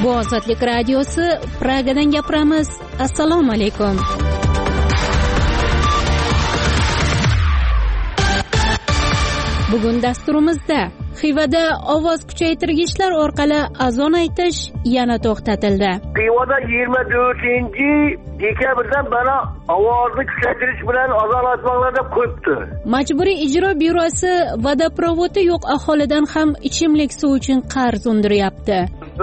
Bu Ozodlik radiosi, Pragadan gapiramiz. Assalomu alaykum. Bugun dasturimizda Xivada ovoz kuchaytirgichlar orqali azon aytish yana to'xtatildi. Xivada 24-dekabrdan bana ovozni kuchaytirish bilan azon aytmoqlarda ko'pdi. Majburiy ijro byurosi vodoprovodi yo'q aholidan ham ichimlik suvi uchun qarz undiryapti.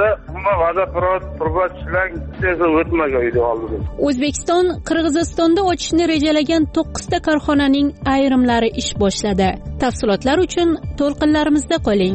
O'zbekiston Qirg'izistonda ochishni rejalagan 9 ta korxonaning ayrimlari ish boshladi. Tafsilotlar uchun to'lqinlarimizda qoling.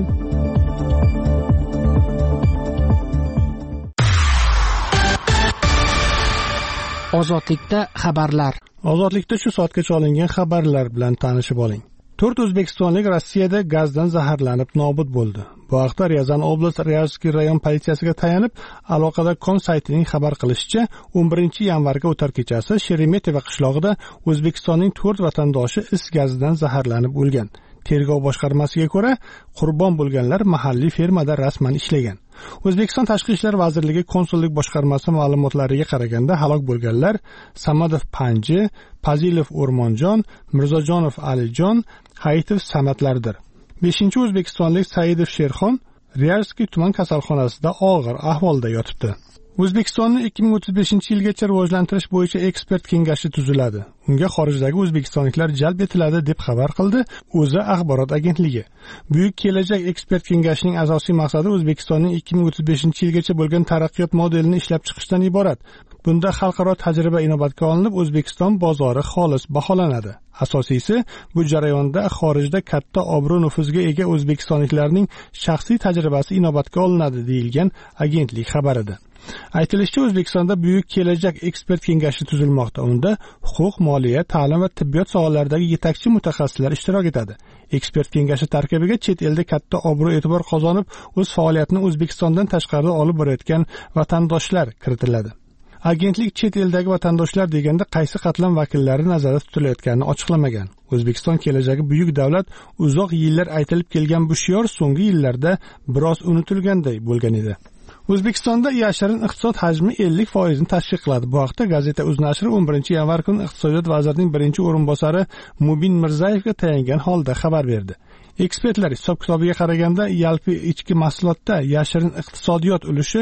Ozodlikda xabarlar. Ozodlikda shu soatgacha olingan xabarlar bilan tanishib oling. 4 o'zbekistonlik Rossiyada gazdan zaharlanib nobud bo'ldi. Bu haqda Ryazan oblast Ryazskiy rayon politsiyasiga tayanib, aloqador.com saytining xabar qilishicha, 11-yanvarga o'tar kechasi Sheremetyevo qishlog'ida O'zbekistonning 4 vatandoshi is gazidan zaharlanib o'lgan. Tergov boshqarmasiga ko'ra, qurbon bo'lganlar mahalliy fermada rasman ishlagan. O'zbekiston Tashqi ishlar vazirligi konsullik boshqarmasi ma'lumotlariga qaraganda halok bo'lganlar Samadov Panji, Pazilov O'rmonjon, Mirzojonov Alijon, Hayitov Samatlardir. 5-o'zbekistonlik Saidov Sherxon Ryazskiy tuman kasalxonasida og'ir ahvolda yotibdi. O'zbekistonni 2035-yilgacha rivojlantirish bo'yicha ekspert kengashi tuziladi. Unga xorijdagi o'zbekistonliklar jalb etiladi deb xabar qildi O'zA axborot agentligi. Buyuk kelajak ekspert kengashining asosiy maqsadi O'zbekistonning 2035-yilgacha bo'lgan taraqqiyot modelini ishlab chiqishdan iborat. Bunda xalqaro tajriba inobatga olinib, O'zbekiston bozori xolis baholanadi. Asosiysi, bu jarayonda xorijda katta obro' nufuzga ega o'zbekistonliklarning shaxsiy tajribasi inobatga olinadi, deyilgan agentlik xabarida. Aytilishicha, O'zbekistonda Buyuk kelajak ekspert kengashi tuzilmoqda. Unda huquq, moliya, ta'lim va tibbiyot sohalaridagi yetakchi mutaxassislar ishtirok etadi. Ekspert kengashi tarkibiga chet elda katta obro' e'tibor qozonib, o'z faoliyatini O'zbekistondan tashqarida olib borayotgan vatandoshlar kiritiladi. Agentlik chet eldagi vatandoshlar deganda qaysi qatlam vakillari nazarda tutilayotganini ochiqlamagan. O'zbekiston kelajagi buyuk davlat uzoq yillar aytilib kelgan bu shior so'nggi yillarda biroz unutilganday bo'lgan edi. O'zbekistonda yashirin iqtisod hajmi 50% ni tashkil qiladi. Bu haqda gazeta Uz nashri 11-yanvar kuni iqtisodiyot vazirining birinchi o'rinbosari Mubin Mirzayevga tayangan holda xabar berdi. Ekspertlar hisob-kitobiga qaraganda yalpi ichki mahsulotda yashirin iqtisodiyot ulushi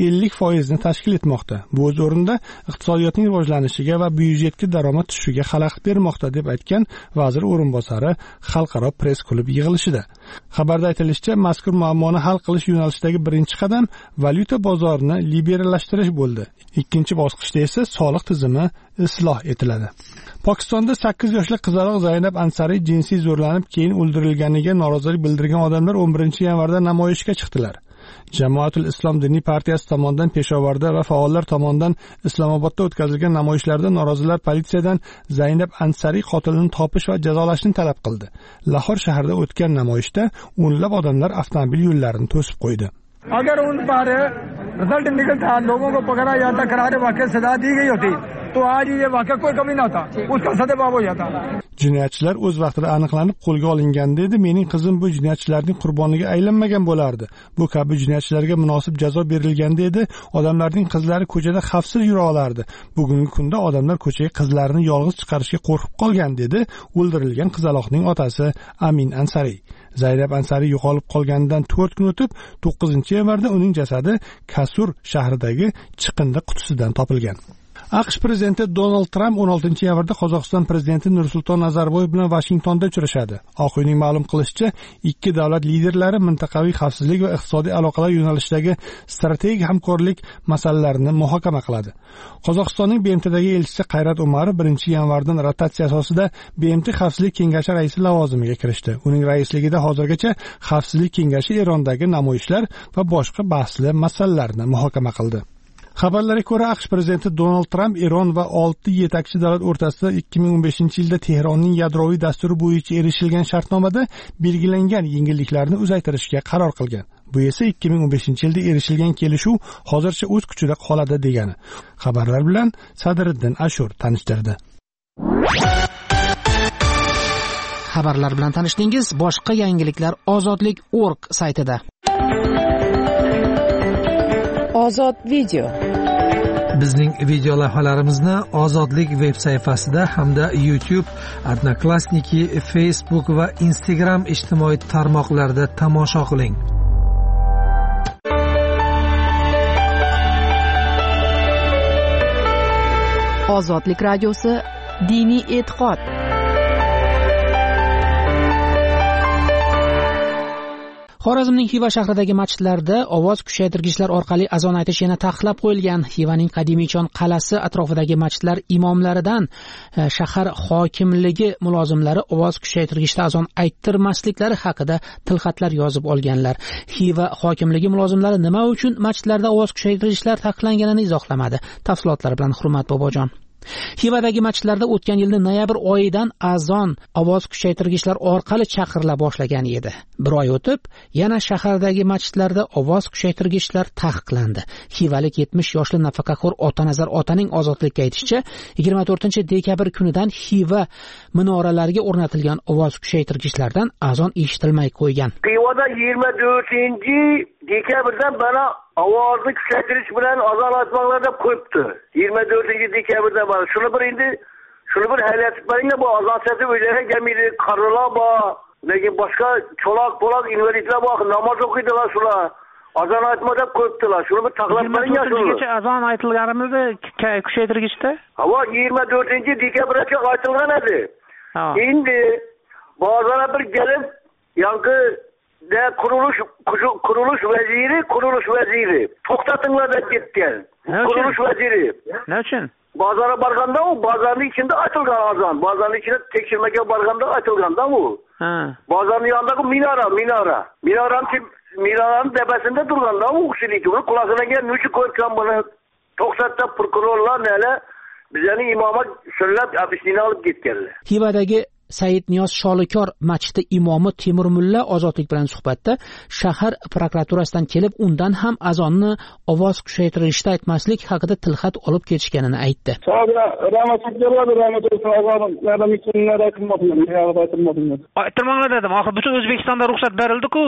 50% ni tashkil etmoqda. Bu o'z o'rnida iqtisodiyotning rivojlanishiga va byudjetga daromad tushishiga xalaqit bermoqda deb aytgan vazir o'rinbosari xalqaro press klub yig'ilishida. Xabarda aytilishicha, mazkur muammoni hal qilish yo'nalishidagi birinchi qadam valyuta bozorini liberallashtirish bo'ldi. Ikkinchi bosqichda esa soliq tizimi isloh etiladi. Pokistonda 8 yoshli qizaloq Zaynab Ansari jinsiy zo'rlanib keyin o'ldirilganiga norozilik bildirgan odamlar 11-yanvarda namoyishga chiqdilar. Jamoatul Islom diniy partiyasi tomonidan Peshovarda va faollar tomonidan Islomobodda o'tkazilgan namoyishlarda norozilar politsiyadan Zaynab Ansari qotilini topish va jazolashni talab qildi. Lahor shahrida o'tgan namoyishda o'nlab odamlar avtomobil yo'llarini to'sib qo'ydi. अगर उन पर रिजल्ट निकलता, लोगों को पकड़ा जाता, करारे वाकई सजा दी गई होती, तो आज ये वाकई कोई कमी ना था, उसका सदेबाब हो जाता. Jinoyatchilar o'z vaqtida aniqlanib qo'lga olinganda edi, mening qizim bu jinoyatchilarning qurboniga aylanmagan bo'lardi. Bu kabi jinoyatchilarga munosib jazo berilganda edi, odamlarning qizlari ko'chada xavfsiz yura olardi. Bugungi kunda odamlar ko'chaga qizlarini yolg'iz chiqarishga qo'rqib qolgan, dedi o'ldirilgan qizaloqning otasi Amin Ansari. Zaynab Ansari yo'qolib qolganidan 4 kun o'tib, 9-yanvarda uning jasadi Kasur shahridagi chiqindi qutisidan topilgan. AQSh prezidenti Donald Tramp 16-yanvarda Qozog'iston prezidenti Nursulton Nazarboyev bilan Vashingtonda uchrashadi. Oq uyning ma'lum qilishicha, ikki davlat liderlari mintaqaviy xavfsizlik va iqtisodiy aloqalar yo'nalishidagi strategik hamkorlik masalalarini muhokama qiladi. Qozog'istonning BMTdagi elchisi Qayrat Umarov 1-yanvardan rotatsiya asosida BMT Xavfsizlik kengashi raisi lavozimiga kirishdi. Uning raisligida hozirgacha Xavfsizlik kengashi Erondagi namoyishlar va boshqa bahsli masalalarni muhokama qildi. Xabarlarga ko'ra, AQSh prezidenti Donald Tramp Eron va 6 yetakchi davlat o'rtasida 2015-yilda Tehronning yadroviy dasturi bo'yicha erishilgan shartnomada belgilangan yengilliklarni uzaytirishga qaror qilgan. Bu esa 2015-yilda erishilgan kelishuv hozircha o'z kuchida qoladi degani. Xabarlar bilan Sadriddin Ashur tanishtirdi. Xabarlar bilan tanishdingiz. Boshqa yangiliklar Ozodlik.org saytida. Ozod video. Bizning video lavhalarimizni Ozodlik veb sayfasida hamda YouTube, Odnoklassniki, Facebook va Instagram ijtimoiy tarmoqlarida tomosha qiling. Ozodlik radiosi diniy e'tiqod. Xorazmning Xiva shahridagi masjidlarda ovoz kuchaytirgichlar orqali azon aytish yana taqiqlab qo'yilgan. Xivaning Qadimiychon qal'asi atrofidagi masjidlar imomlaridan shahar hokimligi mulozimlari ovoz kuchaytirgichda azon ayttirmasliklari haqida tilxatlar yozib olganlar. Xiva hokimligi mulozimlari nima uchun masjidlarda ovoz kuchaytirgichlar taqiqlanganini izohlamadi. Tafsilotlar bilan Hurmat Bobojon. Xivadagi masjidlarda o'tgan yilning noyabr oyidan azon ovoz kuchaytirgichlar orqali chaqirila boshlagan edi. Bir oy o'tib, yana shahardagi masjidlarda ovoz kuchaytirgichlar taqiqlandi. Xivalik 70 yoshli nafaqaxo'r Otanazar otaning ozodlikka aytishicha, 24-dekabr kunidan Xiva minoralariga o'rnatilgan ovoz kuchaytirgichlardan azon eshitilmay qo'ygan. Xivada 24-dekabrdan bana ovozni kuchaytirish bilan azon aytmoqlarda qo'yibdi. 24-dekabrdan bana shuni bir haylatib beringlar, bu azon sesi uylarga gelmeydi, qarılar bor, lekin boshqa cho'loq invalidlar bor, namoz o'qiydilar shular. Azon aytmoqda qo'yibdilar. Shuni bir taqlab beringlar. 24-gacha azon aytilganimizda kuchaytirgichda? Havo 24-dekabrgacha aytilgan edi. Endi ba'zan bir gelib yangi kuruluş vaziri to'xtatinglar deb ketgan. Kuruluş vaziri. Ne için? Bozora borganda u bozorning ichida aytilgan azon. Bozorning ichida tekshirmaga borganda aytilganda u. Bozorning yonidagi minaranın tepesinde turganda u kişilik. Kulağına gel nüçü koykan bunu to'xtatda prokurorlar neler bizani imoma so'llab abisini olib ketganlar. Xivadagi Said Niyoz Sholikor masjidi imomi Temur Mulla Ozodlik bilan suhbatda shahar prokuraturasidan kelib undan ham azonni ovoz kuchaytirishda aytmaslik haqida tilxat olib ketishganini aytdi. Ayttirmanglar dedim. Axir butun O'zbekistonda ruxsat berildi-ku.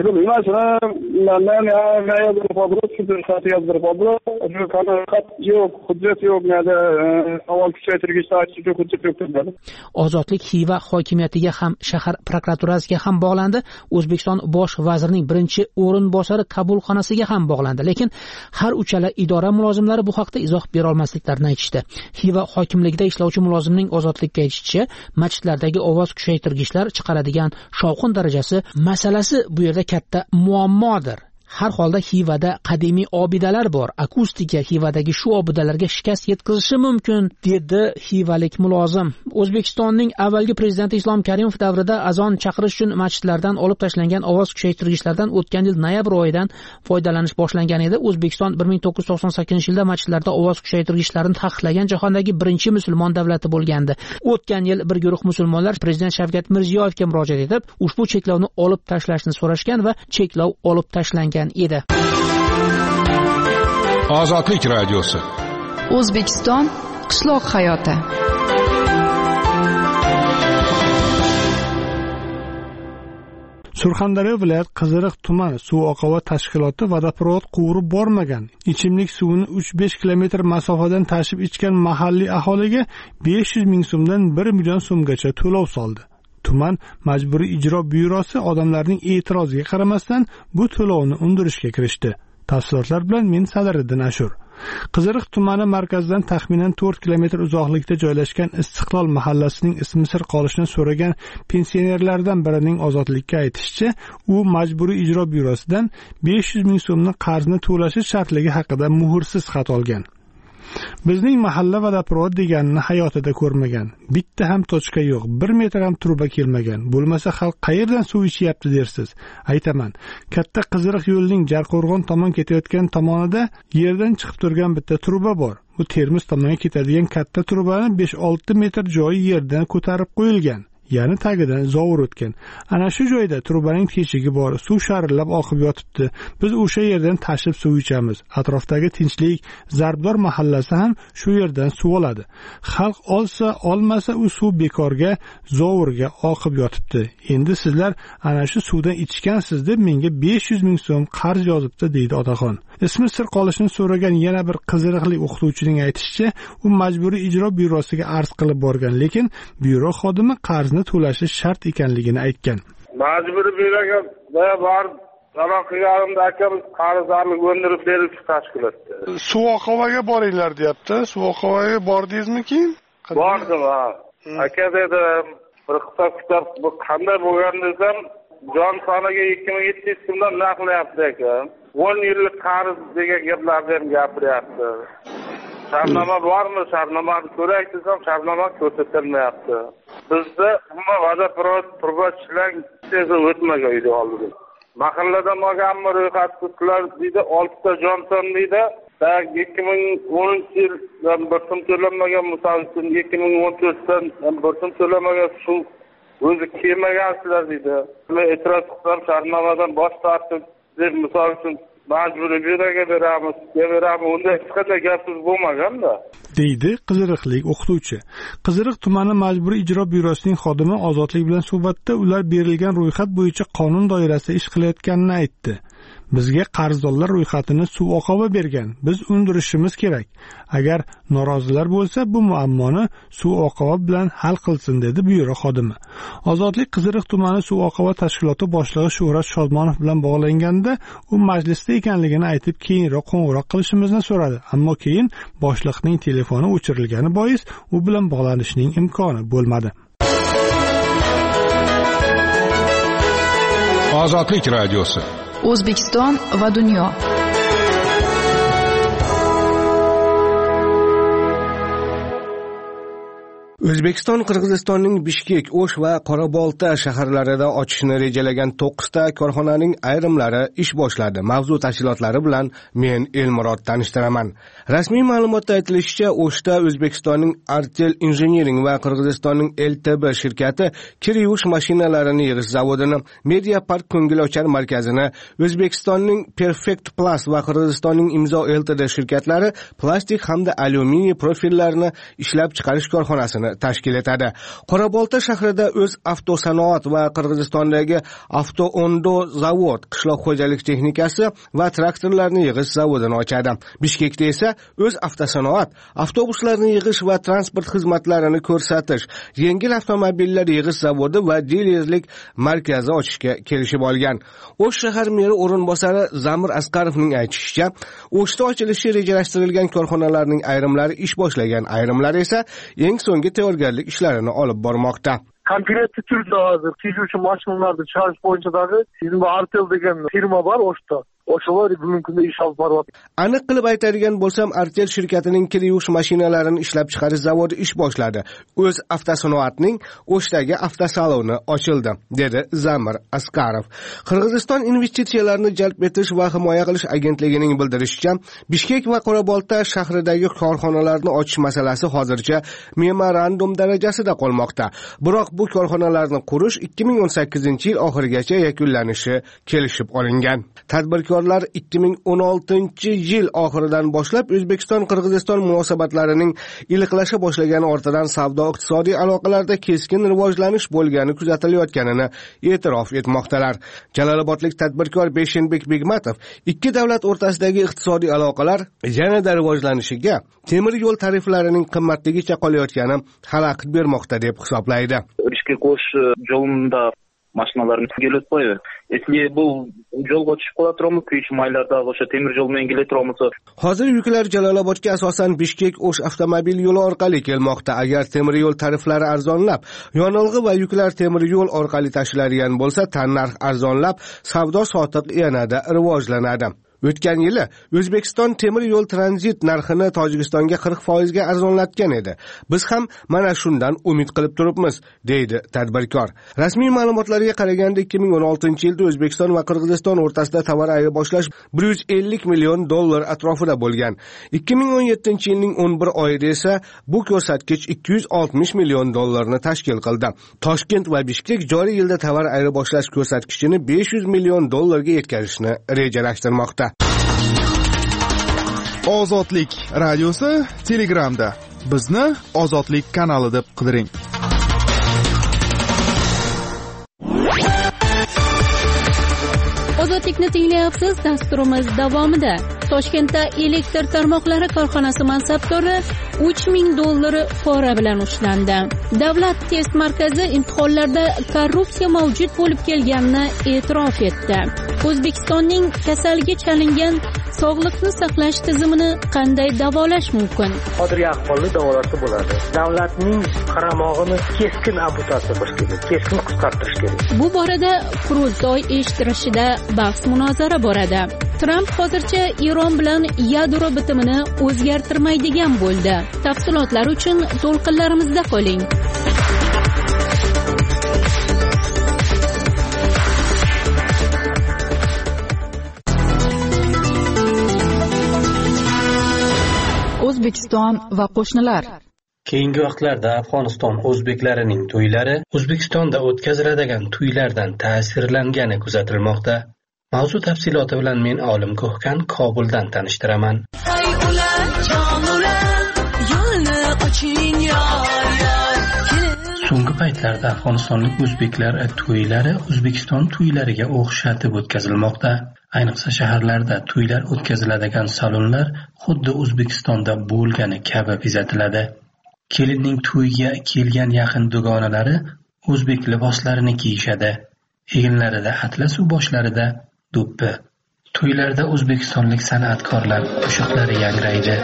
Ozodlik Xiva hokimiyatiga ham shahar prokuraturasiga ham bog'landi. O'zbekiston bosh vazirining birinchi o'rinbosari qabulxonasiga ham bog'landi. Lekin har uchala idora mulozimlari bu haqda izoh bera olmasliklarini aytishdi. Xiva hokimligida ishlovchi mulozimning Ozodlikka aytishicha, masjidlardagi ovoz kuchaytirgichlar chiqaradigan shovqin darajasi masalasi bu yerda katta muammodir. Har holda Xivada qadimiy obidalar bor. Akustika Xivadagi shu obidalarga shikast yetkazishi mumkin, dedi xivalik mulozim. O'zbekistonning avvalgi prezidenti Islom Karimov davrida azon chaqirish uchun masjidlardan olib tashlangan ovoz kuchaytirgichlardan o'tgan yil noyabr oyidan foydalanish boshlangan edi. O'zbekiston 1998-yilda masjidlarda ovoz kuchaytirgichlarini taqiqlagan jahondagi birinchi musulmon davlati bo'lgandi. O'tgan yil bir guruh musulmonlar prezident Shavkat Mirziyoyevga murojaat etib, ushbu cheklovni olib tashlashni so'rashgan va cheklov olib tashlangan edi. Ozodlik radiosi. O'zbekiston qishloq hayoti. Surxondaryo viloyat Qiziriq tumani suv oqova tashkiloti vodoprovod quvurib bormagan, ichimlik suvini 3-5 kilometr masofadan tashib ichgan mahalliy aholiga 500 ming so'mdan 1 million so'mgacha to'lov soldi. Tuman majburiy ijro byurosi odamlarning e'tiroziga qaramasdan bu to'lovni undirishga kirishdi. Tafsilotlar bilan men Sadiriddin Ashur. Qiziriq tumani markazidan taxminan 4 kilometr uzoqlikda joylashgan Istiqlol mahallasining ismi sir qolishini so'ragan pensionerlardan birining Ozodlikka aytishicha, u majburiy ijro byurosidan 500 ming so'mni qarzni to'lashi shartligi haqida muhrsiz xat olgan. Bizning mahalla vodoprovod deganini hayotida ko'rmagan. Bitta ham tochka yo'q, 1 metr ham truba kelmagan. Bo'lmasa xalq qayerdan suv ichyapti dersiz. Aytaman, katta Qiziriq yo'lining Jarqo'rg'on tomon ketayotgan tomonida yerdan chiqib turgan bitta truba bor. Bu Termiz tomonga ketadigan katta trubani 5-6 metr joyi yerdan ko'tarib qo'yilgan. Ya'ni tagidan zovur o'tgan. Ana shu joyda trubaning teshigi bor, suv sharillab oqib yotibdi. Biz o'sha yerdan tashib suv ichamiz. Atrofdagi tinchlik, Zarbdor mahallasi ham shu yerdan suv oladi. Xalq olsa, olmasa u suv bekorga, zovurga oqib yotibdi. Endi sizlar ana shu suvdan ichgansiz deb menga 500 ming so'm qarz yozibdi, deydi otaxon. Ismi sir qolishini so'ragan yana bir qiziriqli o'qituvchining aytishicha, u majburiy ijro byurosiga arz qilib borgan, lekin byuro xodimi qarzni to'lashi shart ekanligini aytgan. Majburiy byuroga borib talab qilganimda akamiz qarzlarni g'o'ndirib berib tashkilotdi. Suvoqovaga boringlar deyapti. Suvoqovaga bordingizmi keyin? Bordim, ha. Aka dedim, bir kitob bu qanday bo'lgan desam, jon soniga 2700 so'mdan naqlyapti ekan. 10 yillik qarz degan gaplarni ham gapiryapti. Shartnoma bormi? Shartnomani ko'rak desam, shartnoma ko'rsatilmayapti. Bizda umuman vazafat turbachilar tezda o'tmagan uyda oldi. Mahalladan olganmi ro'yxatlar deydi, 6 ta Johnson deydi. 2010-yildan bir so'm to'lanmagan, misol uchun 2014dan bir so'm to'lanmagan shu o'zi kelmagansizlar deydi. Men e'tiroz qilsam shartnomadan bosh tortib deb misol uchun majburiy byuroga beramiz. Unday hech qanday gapsiz bo'lmagan-da. deydi qiziriqlik o'qituvchi. Qiziriq tumani majburiy ijro byurosining xodimi Ozodlik bilan suhbatda ular berilgan ro'yxat bo'yicha qonun doirasida ish qilayotganini aytdi. Bizga qarzdorlar ro'yxatini suv oqova bergan. Biz undirishimiz kerak. Agar norozilar bo'lsa, bu muammoni suv oqova bilan hal qilsin, dedi byuro xodimi. Ozodlik Qiziriq tumani suv oqova tashkiloti boshlig'i Shuhrat Shodmonov bilan bog'langanda, u majlisda ekanligini aytib, keyinroq qo'ng'iroq qilishimizni so'radi. Ammo keyin boshliqning telefoni o'chirilgani bois u bilan bog'lanishning imkoni bo'lmadi. Ozodlik radiosi. O'zbekiston va dunyo. O'zbekiston Qirg'izistonning Bishkek, O'sh va Qorabolta shaharlarida ochishni rejalagan 9 ta korxonaning ayrimlari ish boshladi. Mavzu tafsilotlari bilan men Elmurod tanishtiraman. Rasmiy ma'lumotda aytilishicha, O'shda O'zbekistonning Artel Engineering va Qirg'izistonning LTB shirkati kir yuvish mashinalarini yig'ish zavodini, Media Park ko'ngilochar markazini, O'zbekistonning Perfect Plus va Qirg'izistonning Imzo Ltd shirkatlari plastik hamda alyuminiy profillarni ishlab chiqarish korxonasini tashkil etadi. Qorabolta shahrida o'z avtosanoat va Qirg'izistondagi Avtoondo zavod qishloq xo'jalik texnikasi va traktorlarni yig'ish zavodini ochadi. Bishkekda esa o'z avtosanoat, avtobuslarni yig'ish va transport xizmatlarini ko'rsatish, yengil avtomobillar yig'ish zavodi va dilerlik markazi ochishga kelishib olgan. O'sh shahar meri o'rinbosari Zamir Asqarovning aytishicha, O'shda ochilishi rejalashtirilgan korxonalarning ayrimlari ish boshlagan, ayrimlari esa eng so'nggi tayyorgarlik ishlarini olib bormoqda. Konkretli turda hozir tejuvchi mashinalarni chiqarish bo'yichadagi Inva Artel degan firma bor O'shda. O'shalar bugungi kunda ish olib boryapti. Aniq qilib aytadigan bo'lsam, Artel shirkatining kir yuvish mashinalarini ishlab chiqarish zavodi ish boshladi. O'z avtosanoatning O'shdagi avtosaloni ochildi, dedi Zamir Asqarov. Qirg'iziston investitsiyalarni jalb etish va himoya qilish agentligining bildirishicha, Bishkek va Qorabolta shahridagi korxonalarni ochish masalasi hozircha memorandum darajasida qolmoqda. Biroq bu korxonalarni qurish 2018-yil oxirigacha yakunlanishi kelishib olingan. Tadbirkorlar 2016-yil oxiridan boshlab O'zbekiston-Qirg'iziston munosabatlarining iliqlasha boshlagani ortidan savdo-iqtisodiy aloqalarda keskin rivojlanish bo'lgani kuzatilayotganini e'tirof etmoqdalar. Jalolobodlik tadbirkor Beshinbek Begmatov ikki davlat o'rtasidagi iqtisodiy aloqalar yanada rivojlanishiga temir yo'l tariflarining qimmatligicha qolayotgani xalaqit bermoqda deb hisoblaydi. Bishkek-O'sh yo'lida mashinalarni kelib qo'ydi. Если bu yo'lga tushib qola turamiz, kuychi maylarda o'sha temir yo'l bilan kelib turamiz. Hozir yuklar Jalolobodga asosan Bishkek-O'sh avtomobil yo'li orqali kelmoqda. Agar temir yo'l tariflari arzonlab, yonilg'i va yuklar temir yo'l orqali tashiladigan bo'lsa, tannarx arzonlab, savdo-sotiq yanada rivojlanadi. O'tgan yili O'zbekiston temir yo'l tranzit narxini Tojikistonga 40% ga arzonlatgan edi. Biz ham mana shundan umid qilib turibmiz, deydi tadbirkor. Rasmiy ma'lumotlarga qaraganda 2016-yilda O'zbekiston va Qirg'iziston o'rtasida tovar ayirboshlash $150 million atrofida bo'lgan. 2017-yilning 11 oyida esa bu ko'rsatkich $260 million tashkil qildi. Toshkent va Bishkek joriy yilda tovar ayirboshlash ko'rsatkichini $500 million ga yetkazishni rejalashtirmoqda. Ozodlik radiosi Telegramda. Bizni Ozodlik kanali deb qidiring. Ozodlikni tinglayapsiz. Dasturimiz davomida Toshkentda elektr tarmoqlari korxonasi mansabdori $3,000 pora bilan ushlandi. Davlat test markazi imtihonlarda korrupsiya mavjud bo'lib kelganini e'tirof etdi. O'zbekistonning kasalga chalingan sog'liqni saqlash tizimini qanday davolash mumkin? Hozirgi ahvolni davolashga bo'ladi. Davlatning qaramog'ini keskin amputatsiya qilish kerak, keskin qisqartirish kerak. Bu borada qurultoy eshittirishida bahs-munozara boradi. Tramp hozircha Eron bilan yadro bitimini o'zgartirmaydigan bo'ldi. Tafsilotlar uchun to'lqinlarimizda qoling. O'zbekiston va qo'shnilar. Keyingi vaqtlarda Afg'oniston o'zbeklarining to'ylari O'zbekistonda o'tkaziladigan to'ylardan ta'sirlangani kuzatilmoqda. Mavzu tafsiloti bilan men Olim Ko'hkan Kobuldan tanishtiraman. So'nggi paytlarda Afg'onistonlik o'zbeklar to'ylari O'zbekiston to'ylariga o'xshatib o'tkazilmoqda. Ayniqsa shaharlarda to'ylar o'tkaziladigan salonlar xuddi O'zbekistonda bo'lgani kabi bezatiladi. Kelinning to'yga kelgan yaqin dugonalari o'zbek liboslarini kiyishadi. Eginlarida atlas u boshlarida do'ppi. To'ylarda o'zbekistonlik san'atkorlar qo'shiqlari yangraydi.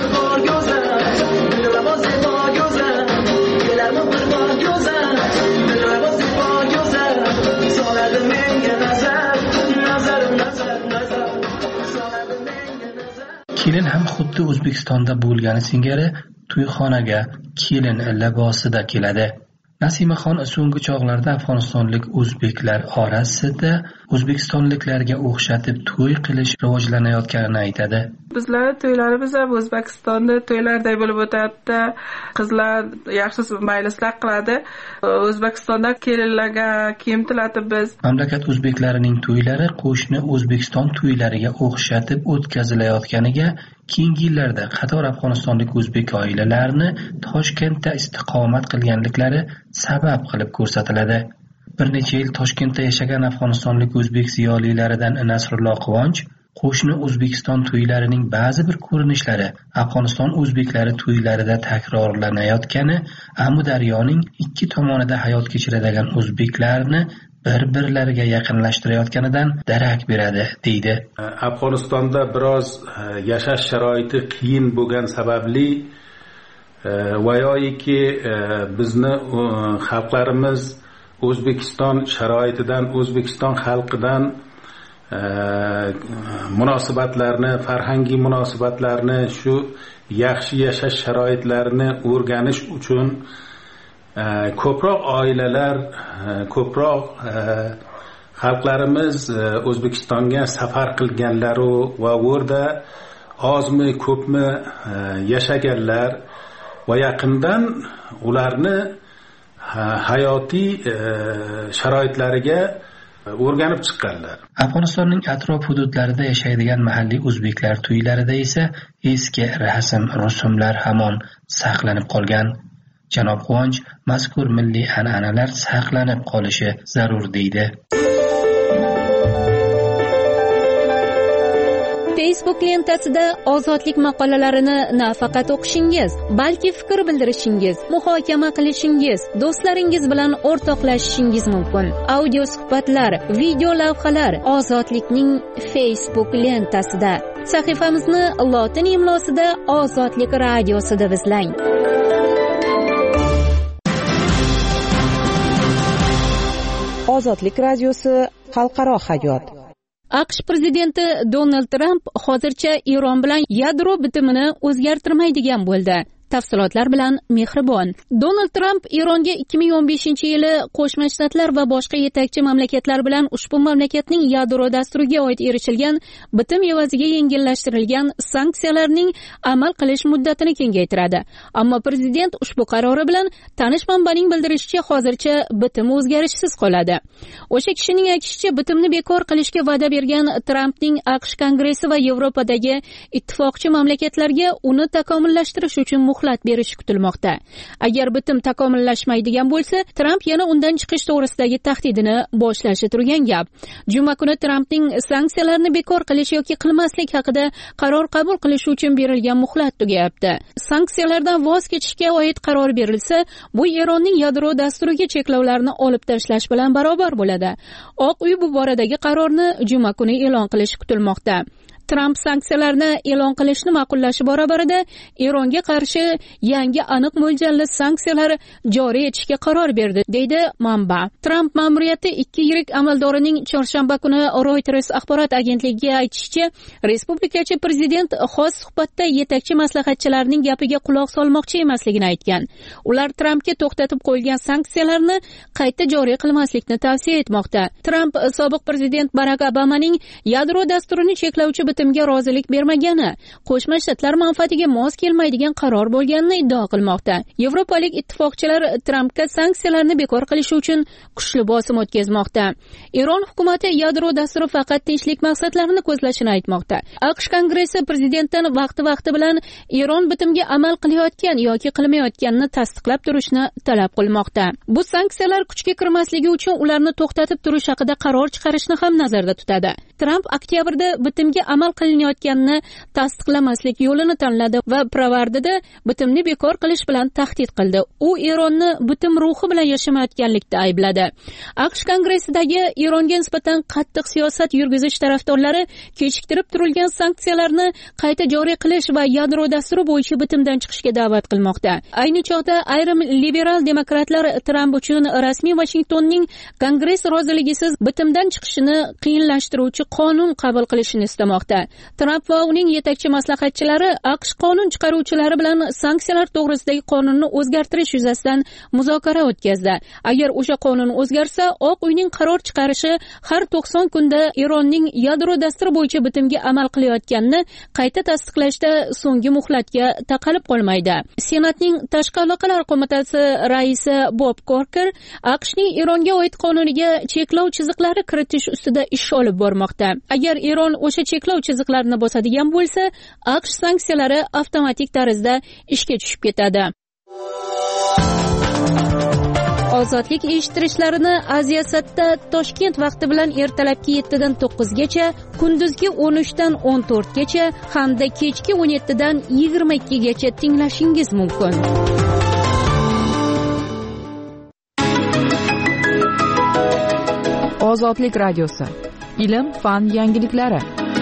Kelin ham xuddi O'zbekistonda bo'lgani singari to'yxonaga kelin libosida keladi. Nasimaxon so'nggi chog'larda afg'onistonlik o'zbeklar orasida o'zbekistonliklarga o'xshatib to'y qilish rivojlanayotganini aytadi. Bizlar to'ylarimiz ham O'zbekistonda to'ylarday bo'lib o'tadi. Qizlar yaxshi maylislar qiladi. O'zbekistonda kelinlarga kiyim tilatib biz. Mamlakat o'zbeklarining to'ylari qo'shni O'zbekiston to'ylariga o'xshatib o'tkazilayotganiga keyingi yillarda qator afg'onistonlik o'zbek oilalarini Toshkentda istiqomat qilganliklari sabab qilib ko'rsatiladi. Bir necha yil Toshkentda yashagan afg'onistonlik o'zbek ziyolilaridan Nasrulloh Quvonch qo'shni O'zbekiston to'ylarining ba'zi bir ko'rinishlari Afg'oniston o'zbeklari to'ylarida takrorlanayotgani Amudaryoning ikki tomonida hayot kechiradigan o'zbeklarni bir-birlariga yaqinlashtirayotganidan darak beradi, deydi. Afg'onistonda biroz yashash sharoiti qiyin bo'lgan sababli va yoki bizni xalqlarimiz O'zbekiston sharoitidan, O'zbekiston xalqidan munosabatlarni, farhangiy munosabatlarni, shu yaxshi yashash sharoitlarini o'rganish uchun ko'proq oilalar, ko'proq xalqlarimiz O'zbekistonga safar qilganlar va o'rda ozmi ko'pmi yashaganlar va yaqindan ularni hayotiy sharoitlariga o'rganib chiqqanlar. Afg'onistonning atrof hududlarida yashaydigan mahalliy o'zbeklar to'ylarida esa eski rusumlar hamon saqlanib qolgan. Janob Quvonch mazkur milliy an'analar saqlanib qolishi zarur, deydi. Facebook lentasida ozodlik maqolalarini nafaqat o'qishingiz, balki fikr bildirishingiz, muhokama qilishingiz, do'stlaringiz bilan o'rtoqlashishingiz mumkin. Audio suhbatlar, video lavhalar Ozodlikning Facebook lentasida. Sahifamizni lotin imlosida Ozodlik radiosi deb izlang. Ozodlik radiosi xalqaro hayot. AQSh prezidenti Donald Tramp hozircha Eron bilan yadro bitimini o'zgartirmaydigan bo'ldi. Tafsilotlar bilan Mehribon. Donald Tramp Eronga 2015-yili Qo'shma Shtatlar va boshqa yetakchi mamlakatlar bilan ushbu mamlakatning yadro dasturiga oid erishilgan bitim evaziga yengillashtirilgan sanksiyalarning amal qilish muddatini kengaytiradi. Ammo prezident ushbu qarori bilan tanish manbaning bildirishicha hozircha bitim o'zgarishsiz qoladi. O'sha kishining aytishicha, bitimni bekor qilishga va'da bergan Trampning AQSh Kongressi va Yevropadagi ittifoqchi mamlakatlarga uni takomillashtirish uchun muhlat berishi kutilmoqda. Agar bitim takomillashmaydigan bo'lsa, Tramp yana undan chiqish to'g'risidagi tahdidini boshlashi turgan gap. Juma kuni Trampning sanksiyalarni bekor qilish yoki qilmaslik haqida qaror qabul qilish uchun berilgan muhlat tugayapti. Sanksiyalardan voz kechishga oid qaror berilsa, bu Eronning yadro dasturiga cheklovlarni olib tashlash bilan barobar bo'ladi. Oq uy bu boradagi qarorni juma kuni e'lon qilishi kutilmoqda. Tramp sanksiyalarni e'lon qilishni ma'qullashi barobarida Eronga qarshi yangi aniq mo'ljalli sanksiyalar joriy etishga qaror berdi, deydi manba. Tramp ma'muriyati ikki yirik amaldorining chorshanba kuni Reuters axborot agentligiga aytishicha, respublikachi prezident xos suhbatda yetakchi maslahatchilarning gapiga quloq solmoqchi emasligini aytgan. Ular Trampga to'xtatib qo'yilgan sanksiyalarni qayta joriy qilmaslikni tavsiya etmoqda. Tramp sobiq prezident Barak Obamaning yadro dasturini cheklovchi bitimga rozilik bermagani, Qo'shma Shtatlar manfaatiga mos kelmaydigan qaror bo'lganini iddao qilmoqda. Yevropalik ittifoqchilar Trampga sanksiyalarni bekor qilish uchun kuchli bosim o'tkazmoqda. Eron hukumati yadro dasturi faqat tinchlik maqsadlarini ko'zlashini aytmoqda. AQSh Kongressi prezidentdan vaqti bilan Eron bitimga amal qilayotgan yoki qilmayotganini tasdiqlab turishni talab qilmoqda. Bu sanksiyalar kuchga kirmasligi uchun ularni to'xtatib turish haqida qaror chiqarishni ham nazarda tutadi. Tramp oktyabrda bitimga amal qilinayotganini tasdiqlamaslik yo'lini tanladi va Pravardida bitimni bekor qilish bilan tahdid qildi. U Eronni bitim ruhi bilan yashamayotganlikda aybladi. AQSh Kongressidagi Eronga nisbatan qattiq siyosat yurgizish tarafdorlari kechiktirib turilgan sanksiyalarni qayta joriy qilish va yadro dasturi bo'yicha bitimdan chiqishga da'vat qilmoqda. Ayni chog'da ayrim liberal demokratlar Tramp uchun rasmiy Washingtonning Kongress roziligisiz bitimdan chiqishini qiyinlashtiruvchi qonun qabul qilishini istamoqda. Tramp va uning yetakchi maslahatchilari AQSh qonun chiqaruvchilari bilan sanksiyalar to'g'risidagi qonunni o'zgartirish yuzasidan muzokara o'tkazdi. Agar o'sha qonun o'zgarsa, Oq uyning qaror chiqarishi har 90 kunda Eronning yadro dasturi bo'yicha bitimga amal qilayotganini qayta tasdiqlashda so'nggi muhlatga taqalib qolmaydi. Senatning Tashqi aloqalar qo'mitasi raisi Bob Corker AQShning Eronga oid qonuniga cheklov chiziqlari kiritish ustida ish olib bormoqda. Agar Eron o'sha cheklov chiziqlarini bosadigan bo'lsa, AQSh sanksiyalari avtomatik tarzda ishga tushib ketadi. Ozodlik eshittirishlarini Aziyasatda Toshkent vaqti bilan ertalabki 7 dan 9 gacha, kunduzgi 13 dan 14 gacha hamda kechki 17 dan 22 gacha tinglashingiz mumkin. Ozodlik radiosi. Ilm, fan yangiliklari.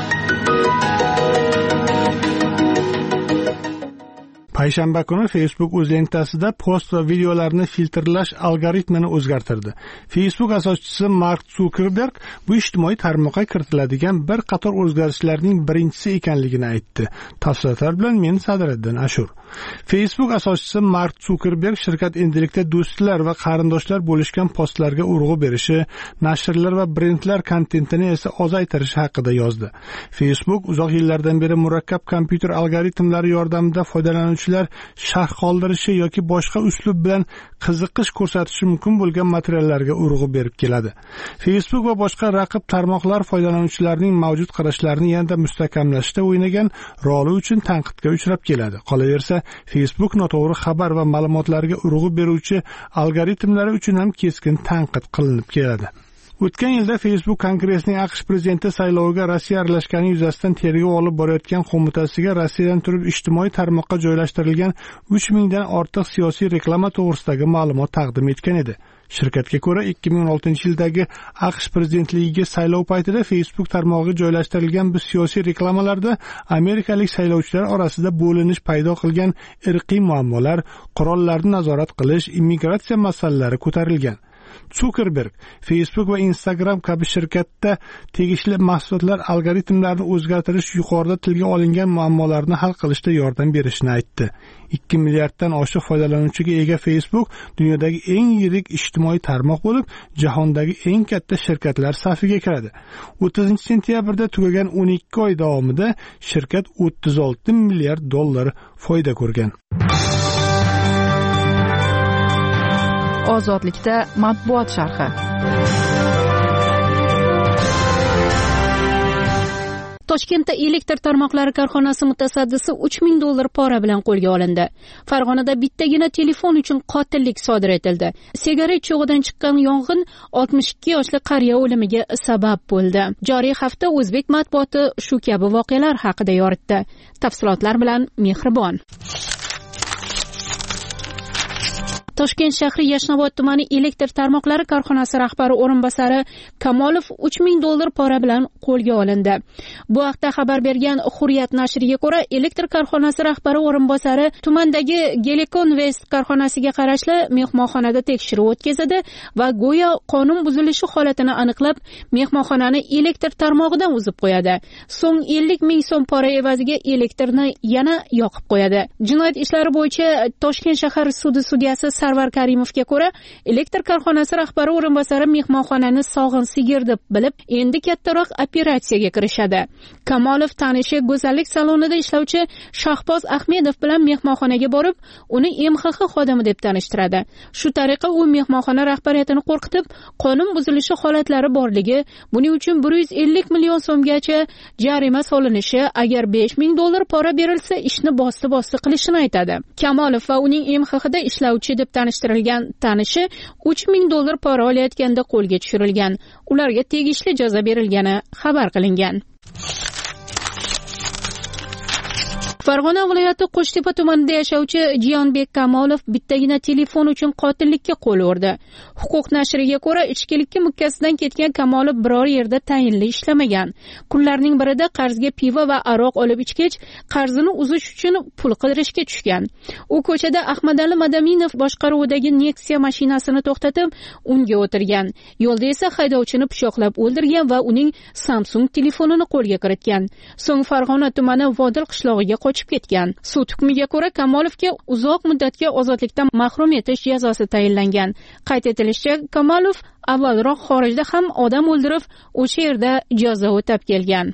Payshanba kuni Facebook o'z lentasida post va videolarni filtrlash algoritmini o'zgartirdi. Facebook asoschisi Mark Zuckerberg bu ijtimoiy tarmoqqa kiritiladigan bir qator o'zgarishlarning birinchisi ekanligini aytdi. Tafsilotlar bilan men Sadriddin Ashur. Facebook asoschisi Mark Zuckerberg shirkat endilikda do'stlar va qarindoshlar bo'lishgan postlarga urg'u berishi, nashrlar va brendlar kontentini esa ozaytirishi haqida yozdi. Facebook uzoq yillardan beri murakkab kompyuter algoritmlari yordamida foydalanuvchilar sharh qoldirishi yoki boshqa uslub bilan qiziqish ko'rsatishi mumkin bo'lgan materiallarga urg'u berib keladi. Facebook va boshqa raqib tarmoqlar foydalanuvchilarning mavjud qarashlarini yanada mustahkamlashda o'ynagan roli uchun tanqidga uchrab keladi. Qolaversa, Facebook noto'g'ri xabar va ma'lumotlarga urg'u beruvchi algoritmlari uchun ham keskin tanqid qilinib keladi. O'tgan yilda Facebook Kongressning AQSh prezidenti sayloviga Rossiya aralashgani yuzasidan tergov olib borayotgan qo'mitasiga Rossiyadan turib ijtimoiy tarmoqqa joylashtirilgan 3000 dan ortiq siyosiy reklama to'g'risidagi ma'lumot taqdim etgan edi. Shirkatga ko'ra 2016-yildagi AQSh prezidentligiga saylov paytida Facebook tarmog'iga joylashtirilgan bu siyosiy reklamalarda amerikalik saylovchilar orasida bo'linish paydo qilgan irqiy muammolar, qurollarni nazorat qilish, immigratsiya masalalari ko'tarilgan. Zuckerberg Facebook va Instagram kabi shirkatda tegishli mahsulotlar algoritmlarini o'zgartirish yuqorida tilga olingan muammolarni hal qilishda yordam berishini aytdi. 2 milliarddan oshiq foydalanuvchiga ega Facebook dunyodagi eng yirik ijtimoiy tarmoq bo'lib, jahondagi eng katta shirkatlar safiga kiradi. 30-sentyabrda tugagan 12 oy davomida shirkat 36 milliard dollar foyda ko'rgan. Ozodlikda matbuot sharhi. Toshkentda elektr tarmoqlari korxonasi mutasaddisi $3000 pora bilan qo'lga olindi. Farg'onada bittagina telefon uchun qotillik sodir etildi. Sigaret cho'g'idan chiqqan yong'in 62 yoshli qariya o'limiga sabab bo'ldi. Joriy hafta o'zbek matbuoti shu kabi voqealar haqida yoritdi. Tafsilotlar bilan Mehribon. Toshkent shahri Yashnobod tumani elektr tarmoqlari korxonasi rahbari o'rinbosari Kamolov $3000 pora bilan qo'lga olindi. Bu haqda xabar bergan Hurriyat nashriga ko'ra, elektr korxonasi rahbari o'rinbosari tumandagi Gelecon West korxonasiga qarashli mehmonxonada tekshiruv o'tkazadi va go'yo qonun buzilishi holatini aniqlab, mehmonxonani elektr tarmog'idan uzib qo'yadi. So'ng 50 ming so'm pora evaziga elektrni yana yoqib qo'yadi. Jinoyat ishlari bo'yicha Toshkent shahar sudi sudyasi Sarvar Karimovga ko'ra, elektr korxonasi rahbari o'rinbosari mehmonxonani sog'in sigir deb bilib, endi kattaroq operatsiyaga kirishadi. Kamolov tanishi go'zallik salonida ishlovchi Shahboz Ahmedov bilan mehmonxonaga borib, uni MXX xodimi deb tanishtiradi. Shu tariqa u mehmonxona rahbariyatini qo'rqitib, qonun buzilishi holatlari borligi, buning uchun 150 million so'mgacha jarima solinishi, agar $5000 pora berilsa, ishni bosti qilishini aytadi. Kamolov va uning MXXda ishlovchi deb tanishtirilgan tanishi $3000 pora olayotganda qo'lga tushirilgan. Ularga tegishli jazo berilgani xabar qilingan. Farg'ona viloyati Qo'shtepa tumanida yashovchi Jiyonbek Kamolov bittagina telefon uchun qotillikka qo'l urdi. Huquq nashriga ko'ra, ichkilikka mukkasidan ketgan Kamolov biror yerda tayinli ishlamagan. Kunlarning birida qarzga pivo va aroq olib ichgach, qarzini uzish uchun pul qidirishga tushgan. U ko'chada Ahmadali Madaminov boshqaruvidagi Nexia mashinasini to'xtatib, unga o'tirgan. Yo'lda esa haydovchini pichoqlab o'ldirgan va uning Samsung telefonini qo'lga kiritgan. So'ng Farg'ona tumani Vodil qishlog'iga qochib ketgan. Sud hukmiga ko'ra Kamolovga uzoq muddatga ozodlikdan mahrum etish jazosi tayinlangan. Qayd etilishicha, Kamolov avvalroq xorijda ham odam o'ldirib, o'sha yerda jazo o'tab kelgan.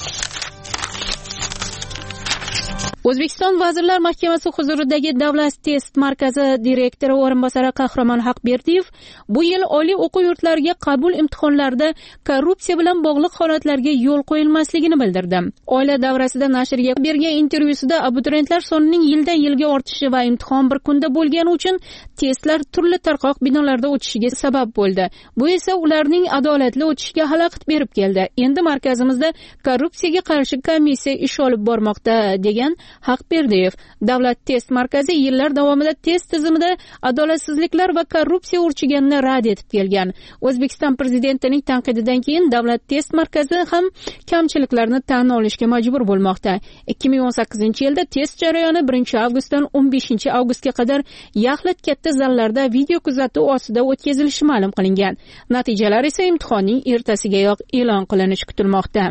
O'zbekiston Vazirlar Mahkamasi huzuridagi Davlat test markazi direktori o'rinbosari Qahramon Haqberdiyev bu yil oliy o'quv yurtlariga qabul imtihonlarida korrupsiya bilan bog'liq holatlarga yo'l qo'yilmasligini bildirdi. Oila davrasida nashrga bergan intervyusida abituriyentlar sonining yildan yilga ortishi va imtihon bir kunda bo'lgani uchun testlar turli tarqoq binolarda o'tishiga sabab bo'ldi. Bu esa ularning adolatli o'tishiga xalaqit berib keldi. Endi markazimizda korrupsiyaga qarshi komissiya ish olib bormoqda, degan Haqberdiyev. Davlat test markazi yillar davomida test tizimida adolatsizliklar va korrupsiya urchiganini rad etib kelgan. O'zbekiston prezidentining tanqididan keyin Davlat test markazi ham kamchiliklarni tan olishga majbur bo'lmoqda. 2018-yilda test jarayoni 1-avgustdan 15-avgustga qadar Yaxlit katta zallarda video kuzatuv ostida o'tkazilishi ma'lum qilingan. Natijalar esa imtihonning ertasigayoq e'lon qilinishi kutilmoqda.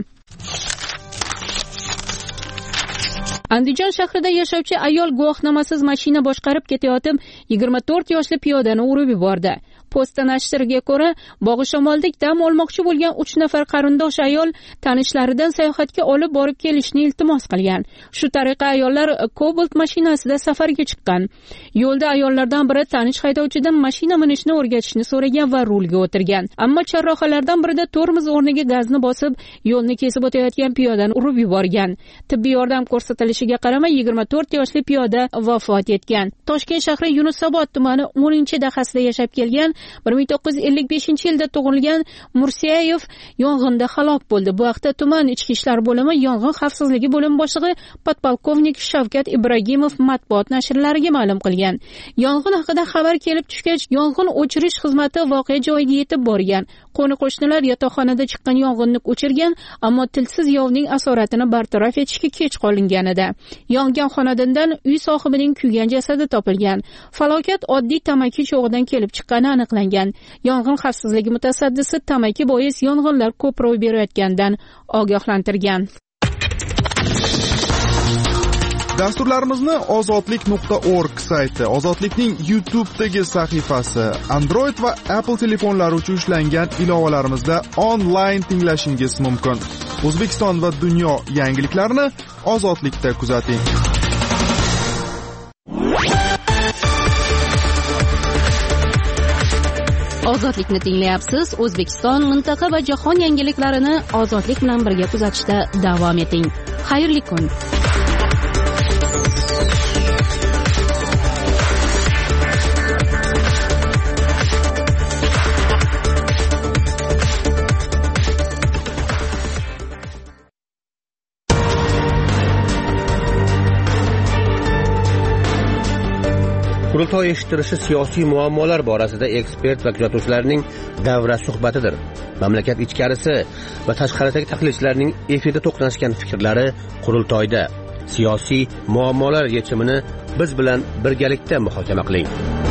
Andijon shahrida yashovchi ayol guvohnomasiz mashina boshqarib ketayotib 24 yoshli piyodani urib yubordi. Posta nashriga ko'ra, Bog'ishamolda dam olmoqchi bo'lgan 3 nafar qarindosh ayol tanishlaridan sayohatga olib borib kelishni iltimos qilgan. Shu tariqa ayollar Cobalt mashinasida safarga chiqqan. Yo'lda ayollardan biri tanish haydovchidan mashina minishni o'rgatishni so'ragan va rulga o'tirgan. Ammo charrohalardan birida tormoz o'rniga gazni bosib, yo'lni kesib o'tayotgan piyodani urib yuborgan. Tibbiy yordam ko'rsatilishiga qaramay 24 yoshli piyoda vafot etgan. Toshkent shahri Yunusobod tumani 10-dahasida yashab kelgan 1955-yilda tug'ilgan Mursiyayev yong'inda halok bo'ldi. Bu haqda tuman ichki ishlar bo'limi yong'in xavfsizligi bo'limi boshlig'i podpolkovnik Shavkat Ibragimov matbuot nashrlariga ma'lum qilgan. Yong'in haqida xabar kelib tushgach, yong'in o'chirish xizmati voqea joyiga yetib borgan. Qo'ni-qo'shnilar yotoqxonada chiqqan yong'inni o'chirgan, ammo tilsiz yovning asoratini bartaraf etishga kech qolingan edi. Yongan xonadondan uy sohibining kuygan jasadi topilgan. Falokat oddiy tamaki cho'g'idan kelib chiqqani aniqlangan. Yong'in xavfsizligi mutasaddisi tamaki bois yong'inlar ko'p ro'y berayotganidan ogohlantirgan. Dasturlarimizni ozodlik.org sayti, Ozodlikning YouTube'dagi sahifasi, Android va Apple telefonlari uchun ishlangan ilovalarimizda onlayn tinglashingiz mumkin. O'zbekiston va dunyo yangiliklarini Ozodlikda kuzating. Ozodlikni tinglayapsiz. O'zbekiston, mintaqa va jahon yangiliklarini ozodlik bilan birga kuzatishda davom eting. Xayrli kun. Qurultoy eshittirishi siyosiy muammolar borasida ekspert va kuzatuvchilarning davra suhbatidir. Mamlakat ichkarisi va tashqaridagi tahlilchilarning efirda to'qnashgan fikrlari qurultoyda. Siyosiy muammolar yechimini biz bilan birgalikda muhokama qiling.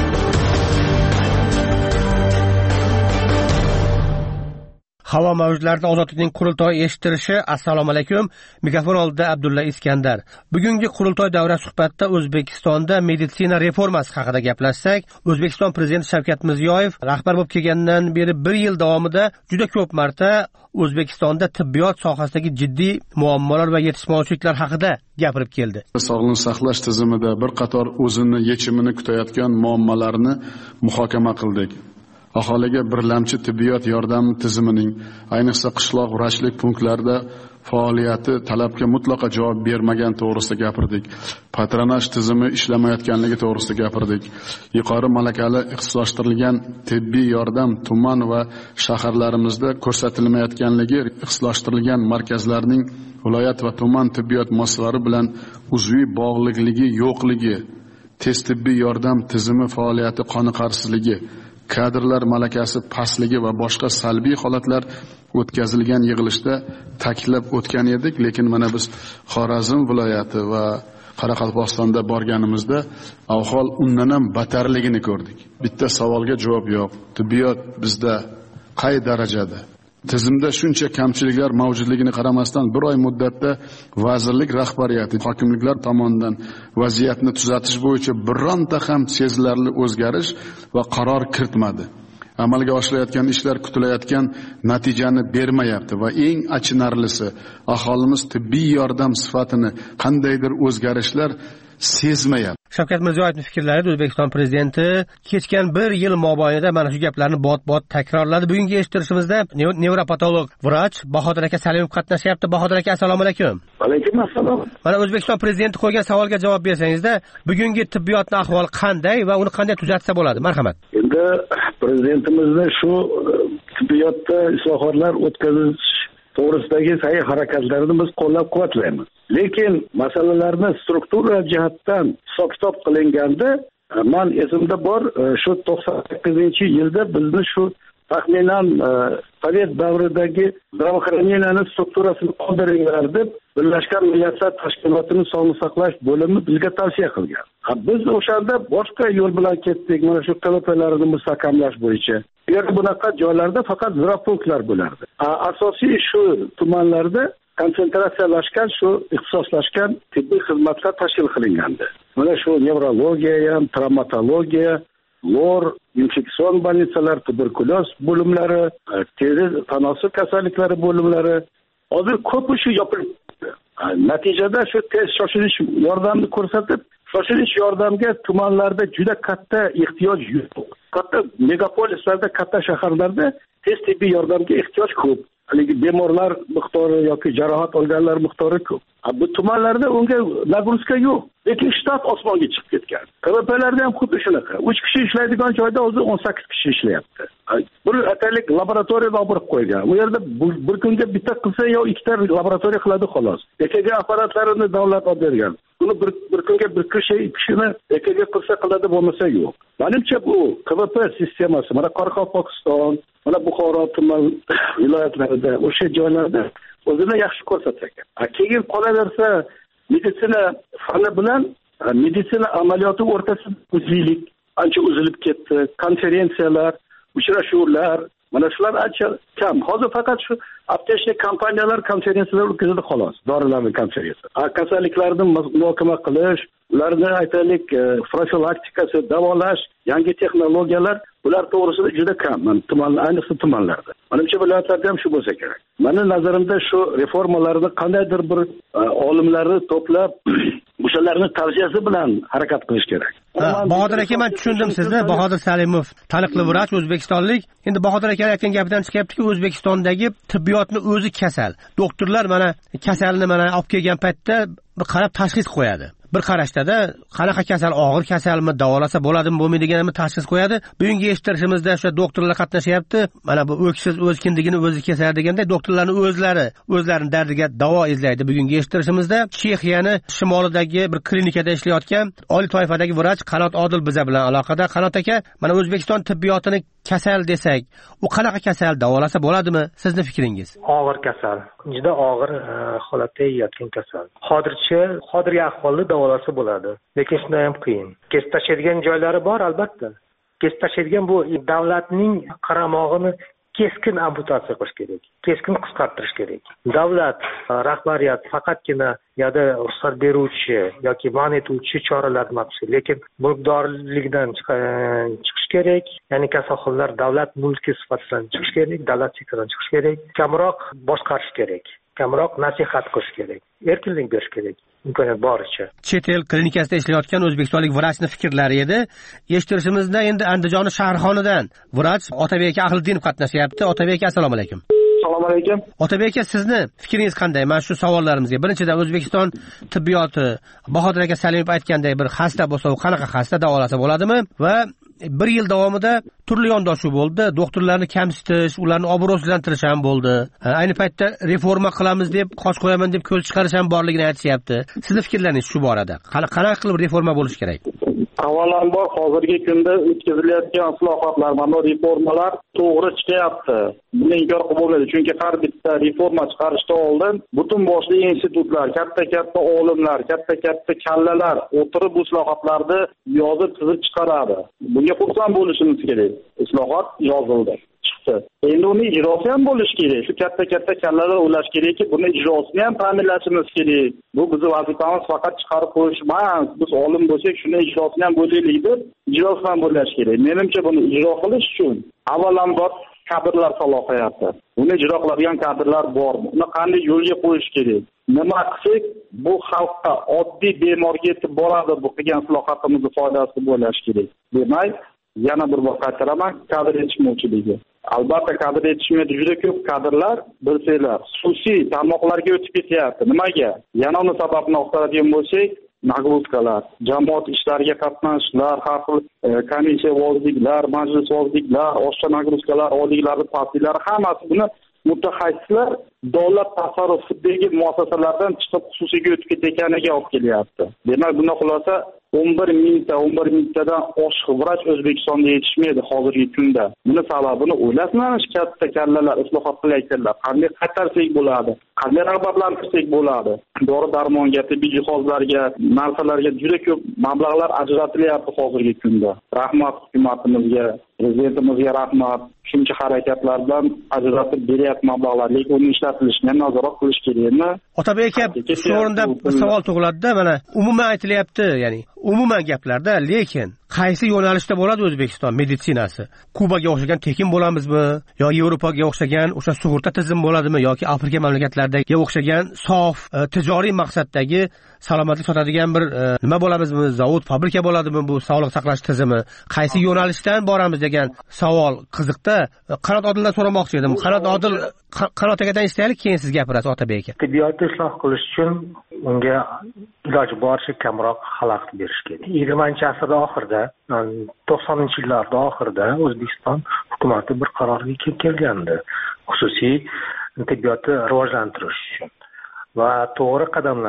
Havo mavjlarida ozodlikning qurultoy eshittirishi. Assalomu alaykum. Mikrofon oldida Abdulla Iskandar. Bugungi qurultoy davra suhbatida O'zbekistonda meditsina reformasi haqida gaplashsak, O'zbekiston prezidenti Shavkat Mirziyoyev rahbar bo'lib kelgandan beri 1 yil davomida juda ko'p marta O'zbekistonda tibbiyot sohasidagi jiddiy muammolar va yetishmovchiliklar haqida gapirib keldi. Sog'liqni saqlash tizimida bir qator o'zini yechimini kutayotgan muammolarni muhokama qildik. Aholiga birlamchi tibbiyot yordami tizimining, ayniqsa qishloq vrachlik punktlarida faoliyati talabga mutlaqo javob bermagan to'g'risida gapirdik. Patronaj tizimi ishlamayotganligi to'g'risida gapirdik. Yuqori malakali ixtisoslashtirilgan tibbiy yordam tuman va shaharlarimizda ko'rsatilmayotganligi, ixtisoslashtirilgan markazlarning viloyat va tuman tibbiyot muassasalari bilan uzviy bog'liqligi yo'qligi, tez tibbiy yordam tizimi faoliyati qoniqarsizligi, kadrlar malakasi pastligi va boshqa salbiy holatlar o'tkazilgan yig'ilishda ta'kidlab o'tgan edik. Lekin mana biz Xorazm viloyati va Qoraqalpog'istonda borganimizda ahvol undan ham battarligini ko'rdik. Bitta savolga javob yo'q. Tibbiyot bizda qay darajada? Tizimda shuncha kamchiliklar mavjudligini qaramasdan 1 oy muddatda vazirlik rahbariyati, hokimliklar tomonidan vaziyatni tuzatish bo'yicha bironta ham sezilarli o'zgarish va qaror kiritmadi. Amalga oshirilayotgan ishlar kutilayotgan natijani bermayapti va eng achinarlisi, aholimiz tibbiy yordam sifatini qandaydir o'zgarishlar sezmayapti. Shavkat Mirziyoyevning fikrlari O'zbekiston prezidenti kechgan 1 yil mobaynida mana shu gaplarni bot-bot takrorladi. Bugungi eshittirishimizda nevropatolog vrach Bahodir aka Salimov qatnashyapti. Bahodir aka, assalomu alaykum. Alaykum assalom. Mana O'zbekiston prezidenti qo'ygan savolga javob bersangizda, bugungi tibbiyotning ahvoli qanday va uni qanday tuzatsa bo'ladi? Marhamat. Endi prezidentimizning shu tibbiyotda islohotlar o'tkazish to'g'risidagi sa'y harakatlarini biz qo'llab-quvvatlaymiz. Lekin masalalarni struktura jihatdan hisob-kitob qilinganda, men esimda bor, shu 98-yilda bizni shu taxminan Sovet davridagi zdravохранениyaning strukturasini qoldiringlar deb Birlashgan Millatlar Tashkilotining sog'liqni saqlash bo'limi bizga tavsiya qilgan. Biz o'shanda boshqa yo'l bilan ketdik, mana shu KVPlarni mustahkamlash bo'yicha. Bu yerda bunaqa joylarda faqat zdravpunktlar bo'lardi. Asosiy shu tumanlarda konsentratsiyalashgan, shu ixtisoslashgan tibbiy xizmatlar tashkil qilingandi. Mana shu nevrologiya ham, travmatologiya, lor, infeksion больницалар, tuberkuloz bo'limlari, teri tanosil kasalliklari bo'limlari hozir ko'pi shu yopilibdi. Natijada shu tez shoshilinch yordamni ko'rsatib, shoshilinch yordamga tumanlarda juda katta ehtiyoj yo'q. Katta megapolislarda, katta shaharlarda tez tibbiy yordamga ehtiyoj ko'p. Haligi bemorlar miqdori yoki jarohat olganlar miqdori ko'p. Bu tumanlarda unga nagruska yo'q. Lekin shtat osmonga chiqib ketgan. KVPlarda ham xuddi shunaqa. 3 kishi ishlaydigan joyda hozir 18 kishi ishlayapti. Bir atalik laboratoriyada olib qo'ygan. U yerda bir kunga bitta qilsa yo 2 ta laboratoriya qiladi xolos. EKG apparatlarini davlat olib bergan. Buni bir kunga bir kishini EKG qilsa qiladi, bo'lmasa yo'q. Menimcha bu KVP sistemasi mana Qoraqalpog'iston, mana Buxoro tuman viloyatlarida o'sha joylarda o'zini yaxshi ko'rsatgan. Keyin qolaversa meditsina fani bilan meditsina amaliyoti o'rtasida uziylik ancha uzilib ketdi. Konferensiyalar, uchrashuvlar, mana shular ancha kam. Hozir faqat shu aptechnik kompaniyalar konferensiyalar o'tkazadi xolos, dorilarning konferensiyasi. Kasalliklarni muhokama qilish, ularni aytaylik profilaktikasi, davolash, yangi texnologiyalar bular to'g'risida juda kam. Tuman, ayniqsa tumanlarda. Menimcha viloyatlarda ham shu bo'lsa kerak. Mening nazarimda shu reformalarni qandaydir bir olimlarni to'plab o'shalarni tavsiyasi bilan harakat qilish kerak. Bahodir aka, men tushundim sizni. Bahodir Salimov, taniqli vrach, o'zbekistonlik. Endi Bahodir aka aytgan gapidan chiqyaptiki, O'zbekistondagi tibbiyotni o'zi kasal. Doktorlar mana kasalni mana olib kelgan paytda bir qarab tashxis qo'yadi. Bir qarashda qanaqa kasal, og'ir kasalmi, davolasa bo'ladimi, bo'lmaydiganini tashxis qo'yadi. Bugungi eshittirishimizda o'sha doktorlar qatnashyapti. Mana bu o'ksiz o'z kindigini o'zi kesar deganda doktorlarning o'zlarining dardiga davo izlaydi. Bugungi eshittirishimizda Chexiyani shimolidagi bir klinikada ishlayotgan oliy toifadagi vrach Qanot Odil biza bilan aloqada. Qanot aka, mana O'zbekiston tibbiyotini kasal desak, u qanaqa kasal, davolasa bo'ladimi? Sizning fikringiz? Og'ir kasal, juda og'ir holatda yotgan kasal. Hozirgi ahvolda davolasa bo'ladi, lekin shunda ham qiyin. Kesib tashlaydigan joylari bor, albatta. Kesib tashlaydigan bu davlatning qaramog'ini keskin amputatsiya qilish kerak, keskin qisqartirish kerak. Davlat rahbariyat faqatgina yoda ruxsat beruvchi yoki man etuvchi choralarni qilish, lekin mulkdorlikdan chiqish kerak. Ya'ni kasalxonalar davlat mulki sifatida chiqish kerak, davlat sektoridan chiqish kerak, kamroq boshqarish kerak, kamroq nasihat qilish kerak, erkinlik berish kerak. Imkoniyat boricha. Chet el klinikasida ishlayotgan o'zbekistonlik vrachning fikrlari edi. Eshittirishimizda endi Andijon shaharxonidan vrach Otabek Ahliddinov qatnashyapti. Otabek, assalomu alaykum. Assalomu alaykum. Otabek aka, sizni fikringiz qanday? Mana shu savollarimizga. Birinchidan, O'zbekiston tibbiyoti Bahodir aka Salimov aytganday bir xasta bo'lsa, u qanaqa xasta, davolasa bo'ladimi? Va bir yil davomida turli yondashuv bo'ldi. Doktorlarni kamsitish, ularni obro'sizlantirish ham bo'ldi. Ayni paytda reforma qilamiz deb, qosh qo'yaman deb ko'l chiqarish ham borligini aytishyapti. Sizning fikrlaringiz shu borada? Qanaqa qilib reforma bo'lishi kerak? Avvalambor hozirgi kunda o'tkazilayotgan islohotlar, mana reformalar to'g'ri chiqyapti. Buni inkor qilib bo'lmaydi, chunki har bitta reforma chiqarishdan oldin butun boshli institutlar, katta olimlar, katta kallalar o'tirib bu islohotlarni yozib tuzib chiqaradi. Bunga xursand bo'lishimiz kerak. Islohot yozildi, chiqdi. Endi uni ijrosi ham bo'lishi kerak. Shu katta kallalar o'ylash kerakki, buni ijrosini ham ta'minlashimiz kerak. Bu bizning vazifamiz faqat chiqarib qo'yish emas. Biz olim bo'lsak, shuni ijrosini ham bo'laylik deb, ijrosi ham bo'lishi kerak. Menimcha buni ijro qilish uchun avvalambor kadrlar salohiyati. Uni ijro qiladigan kadrlar bormi? Uni qanday yo'lga qo'yish kerak? Nima qilsak bu xalqqa, oddiy bemorga yetib boradi, bu qilgan islohotimizni foydasi bo'lishi kerak. Demak, yana bir bor qaytaraman, kadr yetishmovchiligi. Albatta kadr yetishmaydi, juda ko'p kadrlar bilsanglar, xususiy tarmoqlarga o'tib ketyapti. Nimaga? Yana uni sababini axtaradigan bo'lsak, nagruzkalar, jamoat ishlariga qatnashishlar, har xil komissiyavozliklar, majlisvozliklar, oshcha nagruzkalar, oyliklari, pastlari, hammasi buni mutaxassislar davlat tasarrufidagi muassasalardan chiqib xususiyga o'tib ketayotganiga olib kelyapti. Demak, bundan xulosa 11 mingtadan oshiq vrach O'zbekistonda yetishmaydi hozirgi kunda. Buni sababini o'ylasizlarmi, katta kallalar islohot qilayotganlar? Qanday qaytarsak bo'ladi? Qanday rag'batlantirsak bo'ladi? Dori-darmonga, tibbiy jihozlarga, narsalarga juda ko'p mablag'lar ajratilyapti hozirgi kunda. Rahmat hukumatimizga, prezidentimizga rahmat. Shuncha harakatlardan ajratib beryapti mablag'lar, lekin uni ishlatilishini nazorat qilish kerakmi? Otabek aka, shu o'rinda bir savol tug'iladi-da, mana umuman aytilyapti, ya'ni umuman gaplarda, lekin qaysi yo'nalishda bo'ladi O'zbekiston meditsinasi? Kubaga o'xshagan tekin bo'lamizmi? Yo Yevropaga o'xshagan o'sha sug'urta tizimi bo'ladimi? Yoki Afrika mamlakatlaridagi o'xshagan sof tijoriy maqsaddagi salomatlik sotadigan bir nima bo'lamizmi? Zavod, fabrika bo'ladimi bu sog'liq saqlash tizimi? Qaysi yo'nalishdan boramiz degan savol qiziqda. Qanot Odildan so'ramoqchi edim. Qanot akadan eshitaylik, keyin siz gapirasiz, Otabek aka. Tibbiyotni isloh qilish uchun unga iloji boricha kamroq xalaqit berish kerak. 20-asrda oxirida, 90-yillarda oxirida O'zbekiston hukumati bir qarorga kelgandi. Xususiy tibbiyotni rivojlantirish uchun. Va to'g'ri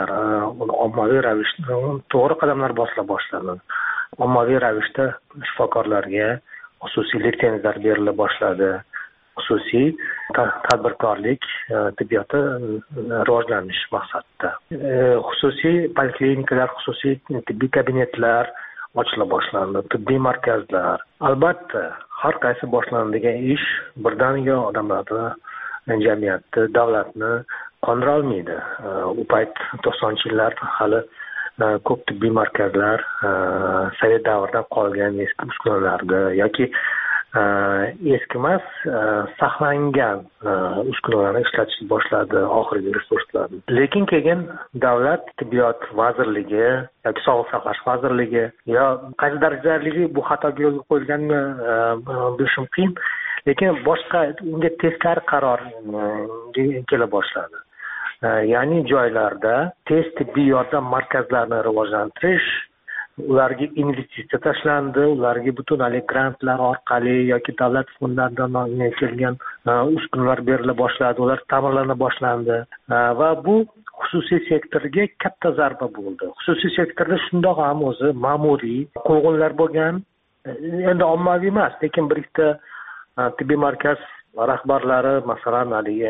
qadamlar bosila boshlandi. Ommaviy ravishda shifokorlarga xususiy litsenziyalar berila boshladi. Xususiy tadbirkorlik tibbiyoti rivojlanish maqsadida. Xususiy poliklinikalar, xususiy tibbiy kabinetlar ochila boshlandi, tibbiy markazlar. Albatta, har qaysi boshlanadigan ish birdaniga odamlarni, jamiyatni, davlatni qondira olmaydi. U payt 90-yillar hali ko'p tibbiy markazlar Sovet davridan qolgan eski uskunalarda yoki eskimas saqlangan uskunalarni ishlatishni boshladi oxirgi resurslarni. Lekin keyin davlat tibbiyot vazirligi yoki sog'liqni saqlash vazirligi yo qaysi darajadaligi bu xatoga yo'l qo'yilganmi bilishim qiyin. Lekin boshqa unga teskari qaror kela boshladi. Ya'ni joylarda tez tibbiy yordam markazlarini rivojlantirish, ularga investitsiya tashlandi, ularga butunlay grantlar orqali yoki davlat fondlaridan kelgan uskunalar berila boshladi, ular ta'mirlana boshlandi va bu xususiy sektorga katta zarba bo'ldi. Xususiy sektorda shundoq ham o'zi ma'muriy quvg'inlar bo'lgan, endi ommaviy emas, lekin bir ikkita tibbiy markaz rahbarlari masalan haligi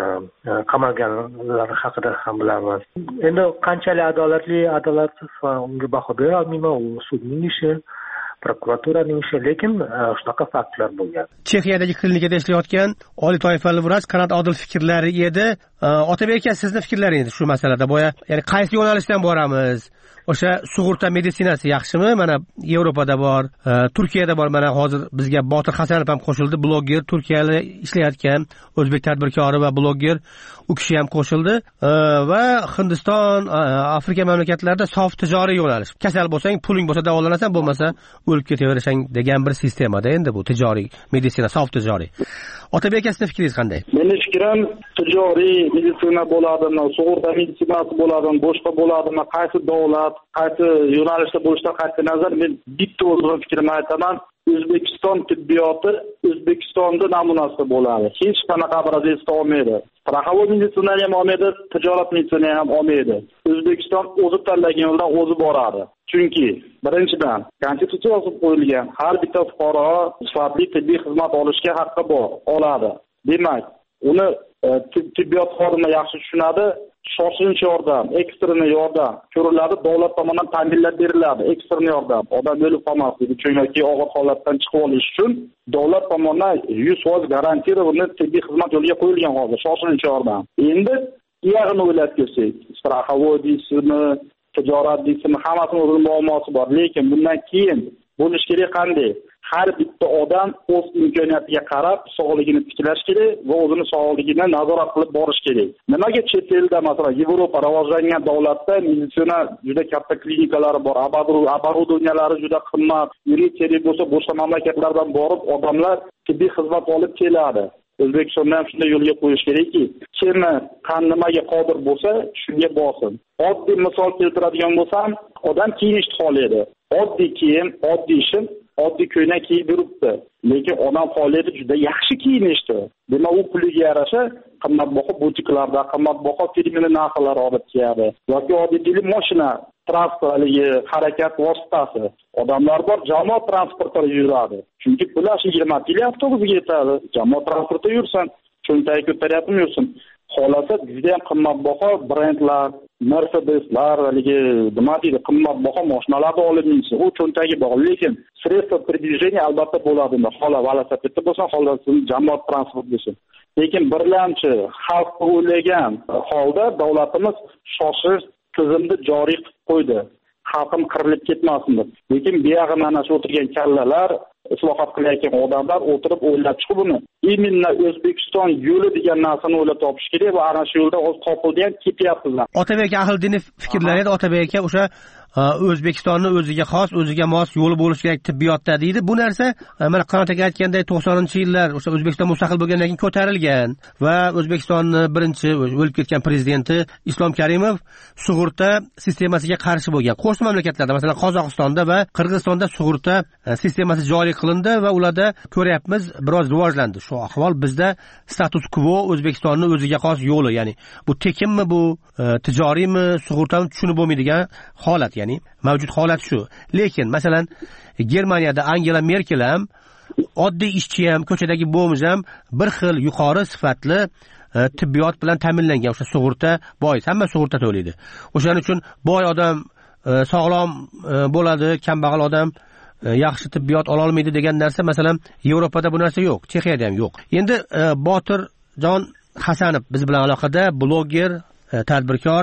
qamalganlar haqida ham bilamiz. Endi qanchalik adolatli, adolatsiz unga baho bera olmayman, u sudning ishi, prokuraturaning ishi, lekin shunaqa faktlar bo'lgan. Chexiyadagi klinikada ishlayotgan oliy toifali vrach Qanot Odil fikrlari edi. Otabek aka, sizni fikrlaringiz shu masalada boya, ya'ni qaysi yo'nalishdan boramiz? O'sha sug'urta meditsinasi yaxshimi? Mana Yevropada bor, Turkiyada bor. Mana hozir bizga Botir Hasanov ham qo'shildi, bloger, Turkiyada ishlayotgan o'zbek tadbirkori va bloger, u kishi ham qo'shildi va Hindiston, Afrika mamlakatlarida sof tijoriy yo'nalish. Kasal bo'lsang, puling bo'lsa davolanasan, bo'lmasa o'lib ketaverasang degan bir sistemada endi bu tijoriy meditsina, sof tijoriy. Otabek aka, sizning fikringiz qanday? Mening fikrim tijoriy meditsina bo'ladimi, sug'urta meditsinasi bo'ladimi, boshqa bo'ladimi, qaysi davlat, qaysi yo'nalishda bo'lishidan qat'iy nazar men bitta o'zim fikrimni aytaman. O'zbekiston tibbiyoti O'zbekistonda namunasida bo'ladi. Hech qanaqa obrazda olmaydi. Straxovoy meditsina ham olmaydi, tijorat meditsina ham olmaydi. O'zbekiston o'zi tanlagan yo'ldan o'zi boradi. Chunki birinchidan konstitutsiya yozib qo'yilgan, har bitta fuqaro sifatli tibbiy xizmat olishga haqqi bor, oladi. Demak, uni tibbiyot xodimi yaxshi tushunadi. Shoshilinch yordam, ekstren yordam ko'riladi, davlat tomonidan ta'minlab beriladi. Ekstren yordam, odam o'lib qolmasligi uchun yoki og'ir holatdan chiqib olish uchun davlat tomonidan 100% garantiyada uni tibbiy xizmat yo'lga qo'yilgan hozir, shoshilinch yordam. Endi iyag'ini o'ylab ko'rsak, straxovoy deysizmi, tijorat deysizmi, hammasini o'zining muammosi bor. Lekin bundan keyin bo'lish kerak qanday? Har bitta odam o'z imkoniyatiga qarab sog'ligini tiklash kerak va o'zini sog'ligini nazorat qilib borish kerak. Nimaga chet elda, masalan, Yevropa rivojlangan davlatda meditsina juda katta klinikalari bor, оборудованиялari juda qimmat, yirik kerak bo'lsa boshqa mamlakatlardan borib odamlar tibbiy xizmat olib keladi. O'zbekistonda ham shunday yo'lga qo'yish kerakki, kimni nimaga qodir bo'lsa, shunga borsin. Oddiy misol keltiradigan bo'lsam, odam kiyinishni xohlaydi. Oddiy kiyim, oddiy shim, oddiy ko'ylak kiyib yuribdi. Lekin odam xohlaydi juda yaxshi kiyinishdi. Demak, u puliga yarasha qimmatbaho butiklarda, qimmatbaho firmali narsalar olib kiyadi. Yoki oddiy mashina, transportdagi harakat vositasi. Odamlar bor, jamoat transportida yuradi. Chunki pullar 20 yil avtobusga yetadi. Jamoat transportida yursin, cho'ntagi ko'taryapmi yursin. Xolasa juda ham qimmatbaho brendlar, Mercedeslar, nima deydi, qimmatbaho mashinalarni olib minsa, u cho'ntagi bor. Lekin sredstva передвижения albatta bo'ladi. Xola velosipedda bo'lsa, xolasi jamoat transport bo'lsin. Lekin birlamchi xalq o'ylagan holda davlatimiz shoshish tizimni joriy qilib qo'ydi. Xalqim qirilib ketmasin deb. Lekin bu yog'i mana shu o'tirgan kallalar, islohot qilayotgan odamlar o'tirib o'ylab chiqib buni именно O'zbekiston yo'li degan narsani o'ylab topish kerak va ana shu yo'lda o'z topildi ham ketyapmiz. Otabek aka Ahildinov fikrlari edi. Otabek aka o'sha O'zbekistonni o'ziga xos, o'ziga mos yo'li bo'lishi kerak tibbiyotda deydi. Bu narsa mana Qanot aka aytganday 90-yillar o'sha O'zbekiston mustaqil bo'lgandan keyin ko'tarilgan va O'zbekistonning birinchi o'lib ketgan prezidenti Islom Karimov sug'urta sistemasiga qarshi bo'lgan. Qo'shni mamlakatlarda, masalan, Qozog'istonda va Qirg'izistonda sug'urta sistemasi joriy qilindi va ularda ko'ryapmiz biroz rivojlandi. Shu ahvol bizda status quo, O'zbekistonning o'ziga xos yo'li, ya'ni bu tekinmi, bu tijoriymi, sug'urtami tushunib bo'lmaydigan holat. Ya'ni mavjud holat shu. Lekin masalan Germaniyada Angela Merkel ham oddiy ishchi ham, ko'chadagi bo'mish ham bir xil yuqori sifatli tibbiyot bilan ta'minlangan. O'sha sug'urta bois hamma sug'urta to'laydi. O'shaning uchun boy odam sog'lom bo'ladi, kambag'al odam yaxshi tibbiyot ola olmaydi degan narsa masalan Yevropada bu narsa yo'q, Chexiyada ham yo'q. Endi Botirjon Hasanov biz bilan aloqada, bloger, tadbirkor,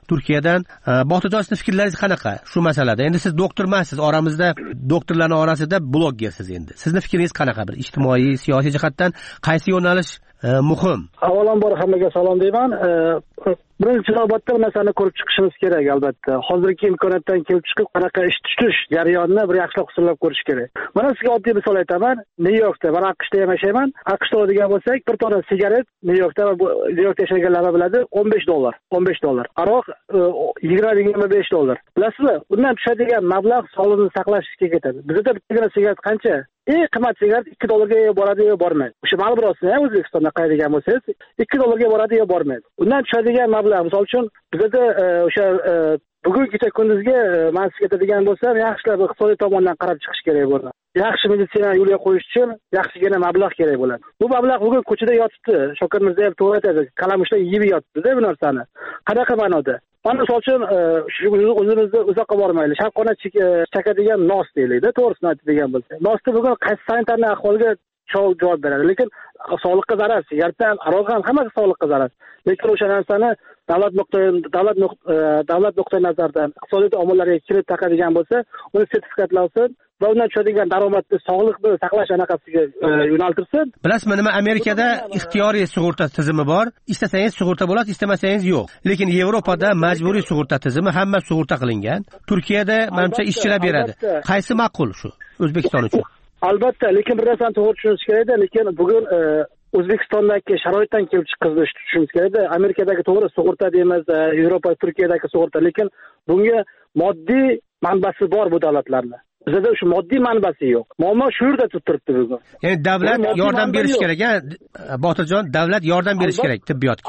Turkiyadan. Botirjon, sizni fikrlaringiz qanaqa shu masalada? Endi siz doktor emassiz, oramizda doktorlarning orasida bloggersiz endi. Sizni fikringiz qanaqa? Bir ijtimoiy, siyosiy jihatdan qaysi yo'nalish muhim? Avvalambor hammaga salom deyman. Birinchi navbatda bu narsani ko'rib chiqishimiz kerak albatta. Hozirgi imkoniyatdan kelib chiqib qanaqa ish tutish jarayonini bir yaxshilab hisoblab ko'rish kerak. Mana sizga oddiy misol aytaman. Nyu-Yorkda, men AQShda ham yashayman. AQShda oladigan bo'lsak, bir tona sigaret Nyu-Yorkda va Nyu-Yorkda yashaganlar biladi, $15. $15. Aroq $20-25. Bilasizmi? Bundan tushadigan mablag' sog'liqni saqlashga ketadi. Bizda bittagina sigaret qancha? Eng qimmat sigaret $2 ga boradi yo bormaydi. O'sha Marlborosini ham O'zbekistonda qaydigan bo'lsangiz, $2 ga boradi yo bormaydi. Undan tushadigan mablag', misol uchun bizda o'sha bugungacha kunduzga men sizga aytadigan bo'lsam, yaxshilab iqtisodiy tomondan qarab chiqish kerak bo'ladi. Yaxshi meditsina yo'lga qo'yish uchun yaxshigina mablag' kerak bo'ladi. Bu mablag' bugun ko'chada yotibdi. Shavkat Mirziyoyev to'g'ri aytadi, kalamushlar yeb yotibdi bu narsani. Qanaqa ma'noda? Mana misol uchun o'zimizni uzoqqa bormaylik. Shavqona chakadigan nos deylikda, to'g'risini aytadigan bo'lsak. Nosni bugun qaysi sanitarniy ahvolga javob beradi, lekin sog'liqqa zarar, sigaretdan, aroq ham hammasi sog'liqqa zarar. Lekin o'sha narsani davlat nuqtai nazaridan iqtisodiy omillarga kirib taqadigan bo'lsa, uni sertifikatlasin va undan tushadigan daromadni sog'liqni saqlash anaqasiga yo'naltirsin. Bilasizmi, nima Amerikada ixtiyoriy sug'urta tizimi bor. Istasangiz sug'urta bo'ladi, istamasangiz yo'q. Lekin Yevropada majburiy sug'urta tizimi, hamma sug'urta qilingan. Turkiyada menimcha ishchilar beradi. Qaysi ma'qul shu O'zbekiston uchun? Albatta, lekin bir narsani to'g'ri tushunish kerak-da, lekin bugun O'zbekistondagi sharoitdan kelib chiqqanini tushunishimiz kerak-da. Amerikadagi to'g'ri sug'urta deymiz, Yevropa, Turkiyadagi sug'urta, lekin bunga moddiy manbasi bor bu davlatlarning. Bizda o'sha moddiy manbasi yo'q. Muammo shu yerda turibdi bugun. Ya'ni davlat yordam berish kerak, Botirjon, davlat yordam berish kerak tibbiyotga.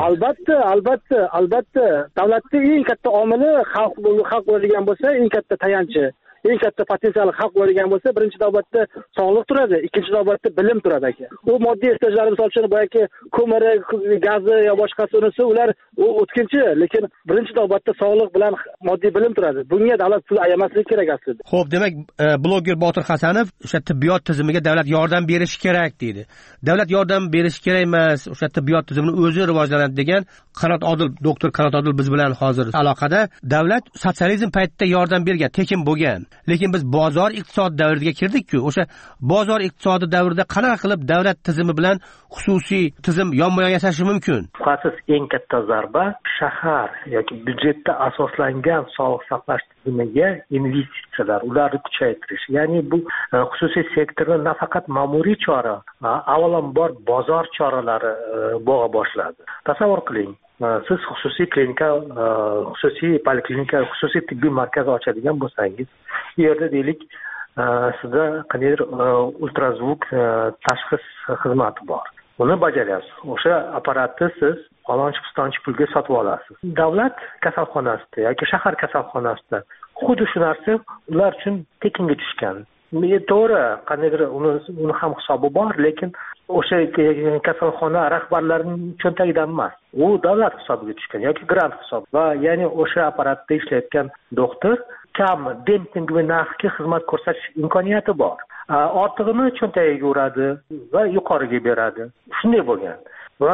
Albatta. Davlatning eng katta omili xalq bo'ladigan bo'lsa, eng katta tayanchi, eng katta potensial xalq bo'ladigan bo'lsa, birinchi navbatda sog'liq turadi, ikkinchi navbatda bilim turadi aka. U moddiy ehtiyojlar, misol uchun boyagi ko'miri, gazi yo boshqasi unisi, ular o'tkinchi, lekin birinchi navbatda sog'liq bilan moddiy bilim turadi. Bunga davlat pul ayamasligi kerak aslida. Xo'p, demak, bloger Botir Hasanov o'sha tibbiyot tizimiga davlat yordam berishi kerak deydi. Davlat yordam berishi kerak emas, o'sha tibbiyot tizimini o'zi rivojlanadi degan doktor Qanot Odil biz bilan hozir aloqada. Davlat sotsializm paytida yordam bergan, tekin bo'lgan. Lekin biz bozor iqtisod davriga kirdik-ku. O'sha bozor iqtisodi davrida qanaqa qilib davlat tizimi bilan xususiy tizim yonma-yon yashashi mumkin? Shubhasiz eng katta zarba shahar yoki byudjetda asoslangan sog'liq saqlash tizimiga investitsiyalar, ularni kuchaytirish. Ya'ni bu xususiy sektorda nafaqat ma'muriy chora, avvalambor bozor choralari bo'g'a boshladi. Tasavvur qiling. Siz xususiy klinika, xususiy poliklinika, xususiy tibbiy markaz ochadigan bo'lsangiz, bu yerda deylik, sizda qandaydir ultrazvuk tashxis xizmati bor. Uni bajarasiz. O'sha apparatni siz falonchi pulga sotib olasiz. Davlat kasalxonasida yoki shahar kasalxonasida xuddi shu narsa ular uchun tekinga tushgan. To'g'ri, qandaydir uni ham hisobi bor, lekin o'sha kasalxona rahbarlarining cho'ntagidan emas. U davlat hisobiga tushgan yoki grant hisobi. Va ya'ni o'sha apparatda ishlayotgan doktor kam dempingli narxga xizmat ko'rsatish imkoniyati bor. Ortig'ini cho'ntagiga uradi va yuqoriga beradi. Shunday bo'lgan. Va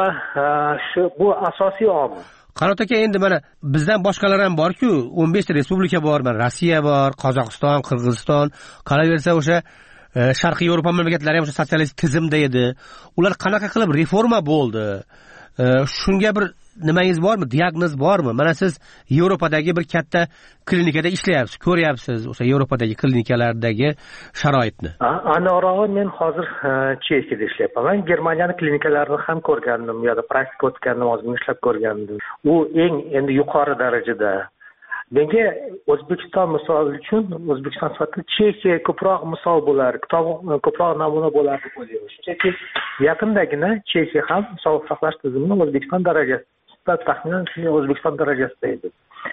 bu asosiy omil. Qanot aka, endi mana bizdan boshqalar ham bor-ku, 15 ta respublika bor, mana Rossiya bor, Qozog'iston, Qirg'iziston, qolaversa o'sha Sharqiy Yevropa mamlakatlari ham o'sha sotsialist tizimda edi. Ular qanaqa qilib reforma bo'ldi? Shunga bir nimangiz bormi? Diagnoz bormi? Mana siz Yevropadagi bir katta klinikada ishlayapsiz, ko'ryapsiz o'sha Yevropadagi klinikalardagi sharoitni. Aniqrog'i, men hozir Chexiyada ishlayapman. Germaniyani klinikalarini ham ko'rgandim, yo'da praktika o'tgandim, ozgina ishlab ko'rgandim. U endi yuqori darajada. Menga O'zbekiston misoli uchun, O'zbekiston sifatida Chexiya ko'proq misol bo'lar, ko'proq namuna bo'lar deb o'ylayman. Chunki yaqindagina Chexiya ham sog'liq saqlash tizimini O'zbekiston darajasida, taxminan O'zbekiston darajasida edi.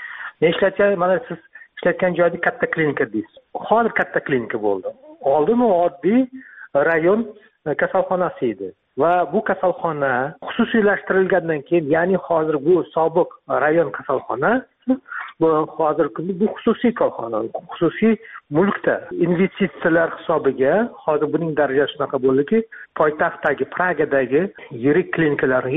Mana siz ishlayotgan joyda katta klinika deysiz. Hozir katta klinika bo'ldi. Oldin u oddiy rayon kasalxonasi edi. Va bu kasalxona xususiylashtirilgandan keyin, ya'ni hozir bu sobiq rayon kasalxona, bu hozir bu xususiy korxona, xususiy mulkda investitsiyalar hisobiga hozir buning darajasi shunaqa bo'ldiki, poytaxtdagi Pragadagi yirik klinikalarni hech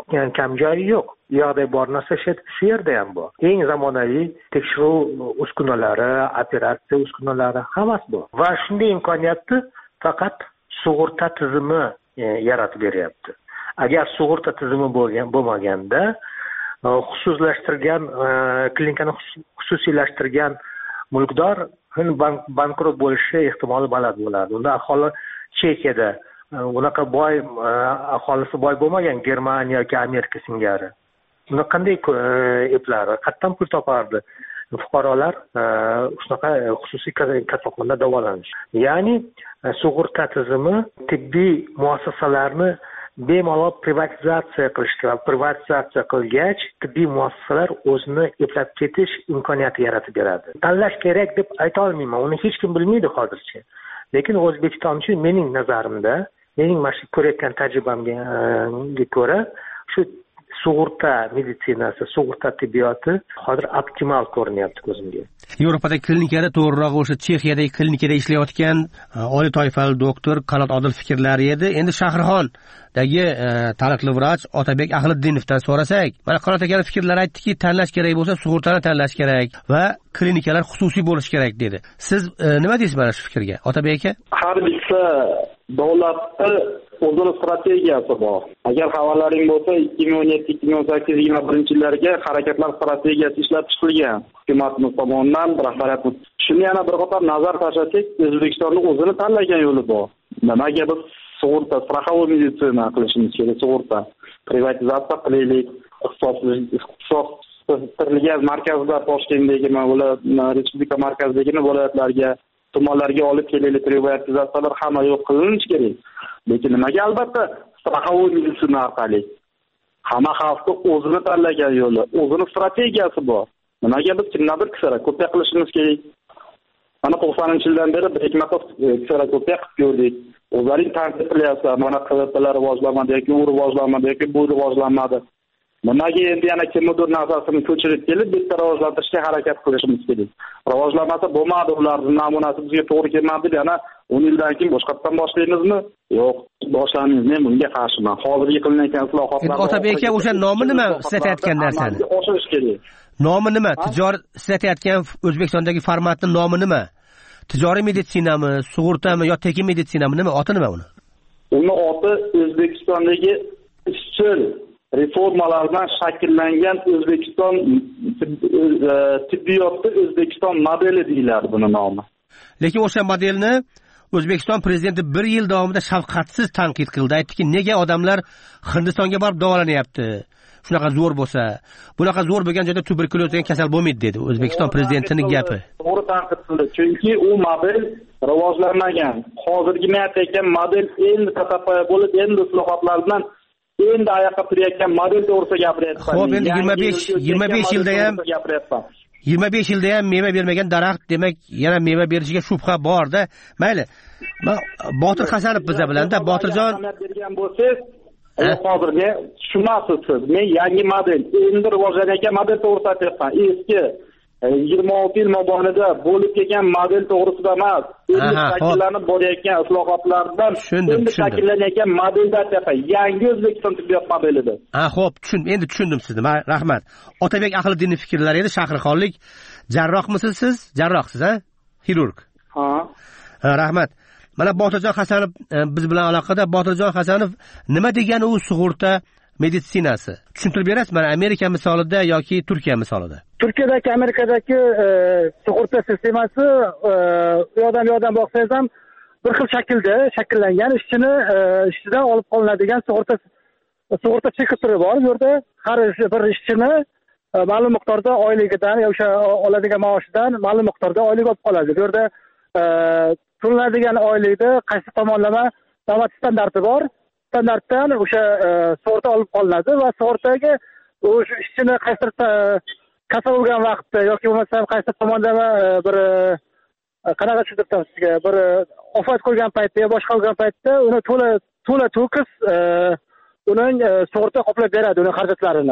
kam joyi yo'q. U yoqda bor narsa shu yerda ham bor. Eng zamonaviy tekshiruv uskunalari, operatsiya uskunalari hammasi bor. Va shunday imkoniyatni faqat sug'urta tizimi yaratib beryapti. Agar sug'urta tizimi bo'lmaganda, xususlashtirgan klinikani xususiylashtirgan mulkdor bankrot bo'lishi ehtimoli baland bo'ladi. Unda aholi Chexiyada unaqa boy aholisi boy bo'lmagan Germaniya yoki Amerika singari. Uni qanday eplari, qayerdan pul topardi? Fuqarolar shunaqa xususiy kasalxonada davolanish. Ya'ni sug'urta tizimi tibbiy muassasalarni bemalol privatizatsiya qilgach, tibbiy muassasalar o'zini eplab ketish imkoniyati yaratib beradi. Tanlash kerak deb ayta olmayman, uni hech kim bilmaydi hozircha. Lekin O'zbekiston uchun mening nazarimda, mening mana shu ko'rayotgan tajribamga ko'ra, shu sug'urta meditsinasi, sug'urta tibbiyoti hozir optimal ko'rinyapti ko'zimga. Yevropada klinikada, to'g'riroq o'sha Chexiyadagi klinikada ishlayotgan oliy toifali doktor Qanot Odil fikrlari edi. Endi Shahrixondagi taniqli vrach Otabek Ahliddinevdan so'rasak, mana Qanot aka fikrlari aytdiki, tanlash kerak bo'lsa sug'urtani tanlash kerak va klinikalar xususiy bo'lishi kerak dedi. Siz nima deysiz mana shu fikrga, Otabek aka? Har bitta davlatda o'zini strategiyasi bor. Agar xabarlaring bo'lsa, 2017-2018-2021 yillarga harakatlar strategiyasi ishlab chiqilgan hukumatimiz tomonidan, rahbariyatimiz. Shuni yana bir qator nazar tashlasak, O'zbekistonning o'zini tanlagan yo'li bor. Nimaga biz sug'urta, straxovoy meditsina qilishimiz kerak, sug'urta, privatizatsiya qilaylik, ixtisoslashtirilgan markazlar Toshkentdagi respublika markazidagi viloyatlarga, tumanlarga olib kelaylik, privatizatsiyalar hamma yo'q qilinishi kerak. Lekin nimaga albatta straxovoy meditsina orqali? Hamma xalqni o'zini tanlagan yo'li, o'zini strategiyasi bor. Nimaga biz kimlardir kserakopiya qilishimiz kerak? Mana 90-yildan beri bir marta kserakopiya qilib ko'rdik. O'zlaring tanqid qilyapsizlar, mana qilindilar rivojlanmadi yoki u rivojlanmadi yoki bu rivojlanmadi. Nimaga endi yana kimdir narsasini ko'chirib kelib, bitta rivojlantirishga harakat qilishimiz kerak. Rivojlanmasa bo'lmadi, ularning namunasi bizga to'g'ri kelmadi, yana 10 yildan keyin boshqatdan boshlaymizmi? Yo'q, boshlamaymiz. Men bunga qarshiman. Hozirgi qilinayotgan islohotlar. Otabek aka, o'sha nomi nima siz aytayotgan narsani? Oshirish kerak. Nomi nima? Tijoriy siz aytayotgan O'zbekistondagi formatning nomi nima? Tijoriy meditsinami, sug'urtami yo tekin meditsinami, nima? Oti nima uni? Uni oti O'zbekistondagi izchil reformalardan shakllangan O'zbekiston tibbiyotda O'zbekiston modeli deyiladi buni nomi. Lekin o'sha modelni O'zbekiston prezidenti 1 yil davomida shafqatsiz tanqid qildi. Aytdiki, nega odamlar Hindistonga borib davolanyapti? Shunaqa zo'r bo'lsa, bunaqa zo'r bo'lgan joyda tuberkuloz degan kasal bo'lmaydi dedi O'zbekiston prezidentining gapi. To'g'ri tanqid qildi. Chunki u model rivojlanmagan. Hozirgi men aytayotgan model endi tatapoya bo'lib, endi islohotlar bilan endi oyoqqa turayotgan model to'g'risida gapiryapman. Xo'p, endi 25 yilda ham meva bermagan daraxt, demak, yana meva berishiga shubha bor-da. Mayli. Botir Hasanov biza bilan-da, Botirjon bergan bo'lsangiz, hozirga tushunasiz siz. Men yangi model, endi rivojlanayotgan model to'g'risida aytyapman. Eski 26 yil mobaynida bo'lib kelgan model to'g'risida emas. Endi shakllanib borayotgan islohotlardan endi shakllanayotgan modelda aytyapman. Yangi O'zbekiston tibbiyot modelida. Xo'p, endi tushundim sizni. Rahmat. Otabek Ahliddinov fikrlari edi, Shahrixonlik. Jarrohmisiz siz? Jarrohsiz, ha? Xirurg. Ha. Rahmat. Mana Botirjon Hasanov biz bilan aloqada. Botirjon Hasanov nima degani u sug'urta meditsinasi? Tushuntirib berasiz mana Amerika misolida yoki Turkiya misolida? Turkiyadagi, Amerikadagi sug'urta sistemasi u yoqdan boqsangiz ham bir xil shaklda shakllangan, ishchidan olib qolinadigan sug'urta cheki turi bor. Bu yerda har bir ishchini ma'lum miqdorda oyligidan yoki oladigan maoshidan ma'lum miqdorda oylik olib qoladi. Bu yerda to'lanadigan oylikda qaysi tomonlama davlat standarti bor. Standartdan o'sha sug'urta olib qolinadi va sug'urtaga o'sha ishchini qaysi kasal bo'lgan vaqtda yoki bo'lmasam qaysi tomonlama bir qanaqa tushuntirib sizga bir ofat qo'ygan paytda yo boshqa bo'lgan paytda uni to'la to'kis uning sug'urta qoplab beradi uning xarajatlarini.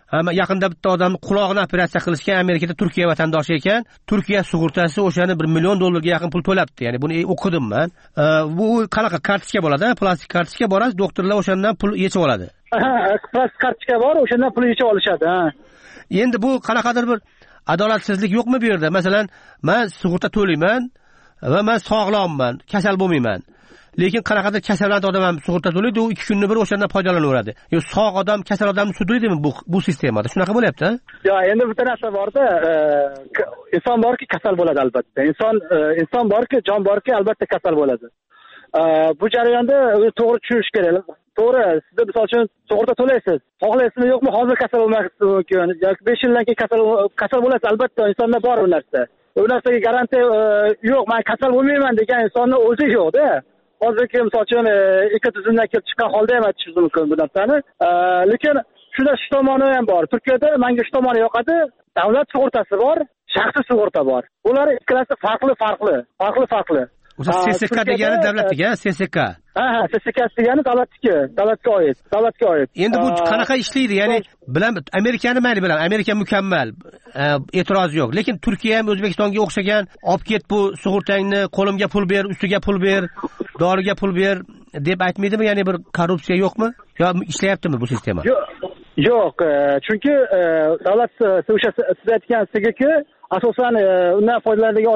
Yaqinda bitta odam qulog'ini operatsiya qilishgan, Amerikada Turkiya vatandoshi ekan. Turkiya sug'urtasi o'shani $1 million ga yaqin pul to'labdi. Ya'ni buni o'qidim men. Bu qanaqa kartochka bo'ladi? Plastik kartochka borasiz, doktorlar o'shandan pul yechib oladi. Plastik kartochka bor, o'shandan pul yechib olishadi. Endi bu qanaqadir bir adolatsizlik yo'qmi bu yerda? Masalan, men sug'urta to'layman va men sog'lomman, kasal bo'lmayman. Lekin qanaqadir kasallangan odam ham sug'urta to'laydi, u 2 kunni bir o'shandan foydalanaveradi. Yo, sog' odam kasal odamni sudlaydimi bu sistemada? Shunaqa bo'lyapti, ha? Yo, endi bitta narsa bor-da, inson borki kasal bo'ladi albatta. Inson borki, jon borki albatta kasal bo'ladi. Bu jarayonda to'g'ri tushunish kerak. To'g'ri, siz misol uchun sug'urta to'laysiz. Xohlaysizmi yo'qmi, hozir kasal bo'lmasligi mumkin. Yoki 5 yildan keyin kasal bo'lasiz, albatta insonda bor bu narsa. Bu narsaga garantiya yo'q, men kasal bo'lmayman degan insonning o'zi yo'q-da. Hozirgi misol uchun ikki tizimdan kelib chiqqan holda ham aytishimiz mumkin bu narsani. Lekin shunda shu tomoni ham bor. Turkiyada menga shu tomoni yoqadi. Davlat sug'urtasi bor, shaxsiy sug'urta bor. Bular ikkalasi farqli. O'sha SSK degani davlatga, SSK. SSK degani davlatga oid. Endi bu qanaqa ishlaydi? Ya'ni Amerikani mayli bilan, Amerika mukammal, e'tiroz yo'q. Lekin Turkiya ham O'zbekistonga o'xshagan, olib ket bu sug'urtangni, qo'limga pul ber, ustiga pul ber, doriga pul ber deb aytmaydimi? Ya'ni bir korrupsiya yo'qmi? Yo ishlayaptimi bu sistema? Yo'q, chunki davlat o'sha siz aytgan SGK asosan undan foydalanadigan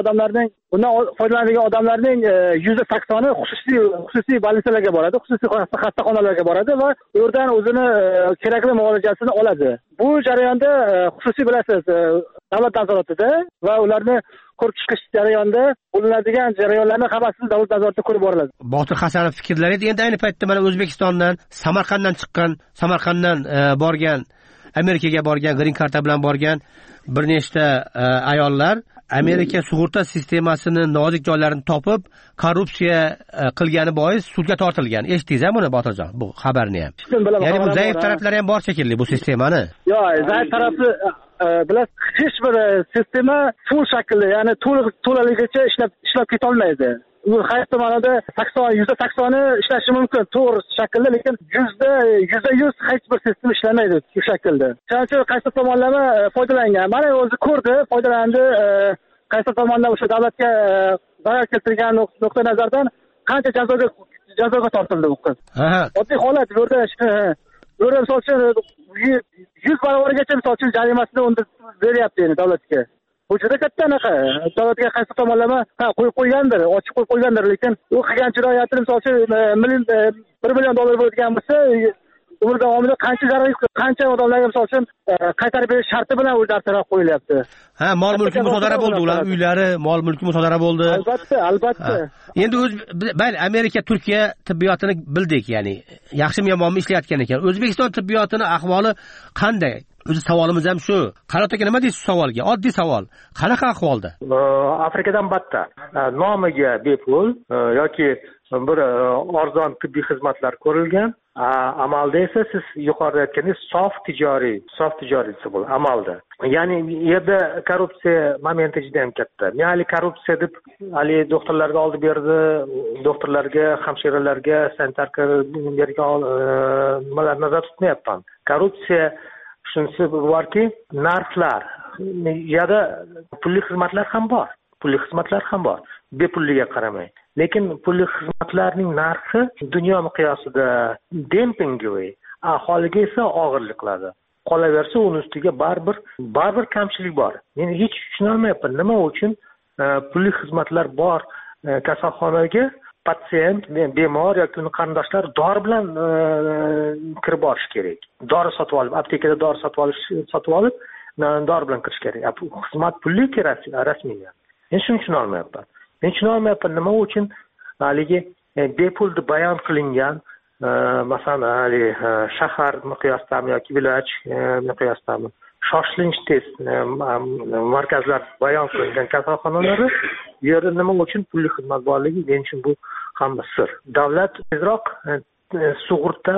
odamlarning %80 xususiy больницаlarga boradi, xususiy xastaxonalarga boradi va u yerdan o'zini kerakli muolajasini oladi. Bu jarayonda xususiy bilasiz, davlat nazoratida va ularni ko'rib chiqish jarayonida bo'linadigan jarayonlarni hammasini davlat nazoratida ko'rib boriladi. Botir Hasanov fikrlari endi ayni paytda mana O'zbekistondan, Samarqanddan borgan, Amerikaga borgan, green karta bilan borgan bir nechta ayollar Amerika sug'urta sistemasini nozik joylarini topib, korrupsiya qilgani bois sudga tortilgan. Eshitdingiz-mi buni, Botirjon, bu xabarni ham? Ya'ni bu zaif taraflari ham bor shekilli bu sistemani. Yo'q, zaif tarafi bilasiz, hech bir sistema full shaklda, ya'ni to'laligicha ishlab keta olmaydi. U qaysi ma'noda 80% ishlashi mumkin to'g'ri shaklda, lekin 100% hech bir sistem ishlamaydi shu shaklda. Shuning uchun qaysi tomonlama foydalangan. Mana o'zi ko'rdi, foydalandi, qaysi tomondan o'sha davlatga zarar keltirgan nuqtai nazardan qancha jazoga tortildi bu qiz. Oddiy holat bu yerda misol uchun 100 barobargacha misol uchun jarimasini unda beryapti endi davlatga. Bu juda katta anaqa. Davlatga qaysi tomonlama qo'yib qo'ygandir, ochib qo'yib qo'ygandir, lekin u qilgan jinoyatini misol uchun $1 million bo'lgan bo'lsa, umr davomida qancha odamlarga misol uchun qaytarib berish sharti bilan u narsalar qo'yilyapti. Mol mulki musodara bo'ldi, ular uylari, mol mulki musodara bo'ldi. Albatta. Endi mayli Amerika, Turkiya tibbiyotini bildik, ya'ni yaxshimi yomonmi ishlayotgan ekan. O'zbekiston tibbiyotini ahvoli qanday? O'zi savolimiz ham shu. Qarot aka, nima deysiz savolga? Oddiy savol. Qanaqa ahvolda? Afrikadan battar. Nomiga bepul yoki bir arzon tibbiy xizmatlar ko'rilgan. Amalda esa siz yuqorida aytganingiz sof tijoratchi bo'ladi amalda. Ya'ni bu yerda korrupsiya momenti juda ham katta. Ya'ni korrupsiya deb doktorlarga oldi berdi, doktorlarga, hamshiralarga, sanitarlarga nimalar nazar tutmayapman. Korrupsiya shunisi borki, narxlar, yana pulli xizmatlar ham bor. Bepulliga qaramay. Lekin pulli xizmatlarning narxi dunyo miqyosida dempingi, aholiga esa og'irlik qiladi. Qolaversa, uning ustiga baribir kamchilik bor. Men hech tushuna olmayapman, nima uchun pulli xizmatlar bor kasalxonaga patsient, bemor yoki uning qarindoshlari dori bilan kirib borish kerak. Dori sotib olib, aptekada dori sotib olib, dori bilan kirish kerak. Xizmat pulli rasmiy. Men shuni tushuna olmayapman. Nima uchun haligi bepul deb bayon qilingan, masalan, shahar miqyosidami yoki viloyat miqyosidami shoshilinch test markazlar bayon qilingan kasalxonalari yerda nima uchun pulli xizmat borligi men uchun bu hamma sir. Davlat tezroq sug'urta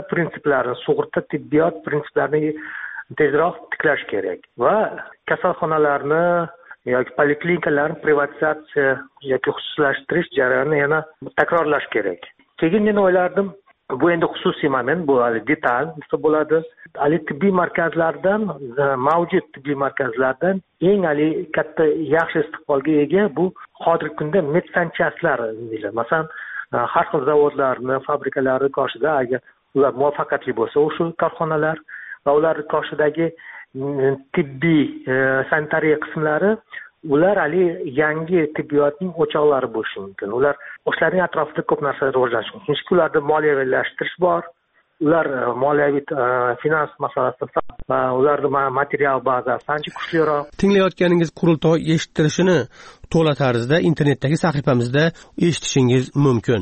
tibbiyot prinsiplarini tezroq tiklash kerak va kasalxonalarni yoki poliklinikalarni privatizatsiya yoki xususlashtirish jarayonini yana takrorlash kerak. Keyin men o'ylardim, bu endi xususiy moment, bu hali detal bo'ladi. Hali tibbiy markazlardan, mavjud tibbiy markazlardan eng hali katta yaxshi istiqbolga ega bu hozirgi kunda medsanchastlar deyiladi. Masalan, har xil zavodlarni, fabrikalarni qoshida agar ular muvaffaqiyatli bo'lsa, o'sha korxonalar va ular qoshidagi tibbiy sanitariya qismlari, ular hali yangi tibbiyotning o'choqlari bo'lishi mumkin. Ular o'shalarning atrofida ko'p narsa rivojlanishi mumkin. Chunki ularda moliyavilashtirish bor. Ular moliyaviy finans masalasida va ularning material bazasi ancha kuchliroq. Tinglayotganingiz qurultoy eshittirishini to'la tarzda internetdagi sahifamizda eshitishingiz mumkin.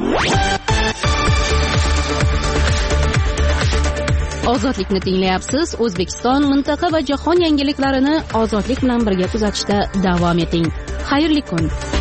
Ozodlikni tinglayapsiz. O'zbekiston, mintaqa va jahon yangiliklarini ozodlik bilan birga kuzatishda davom eting. Xayrli kun.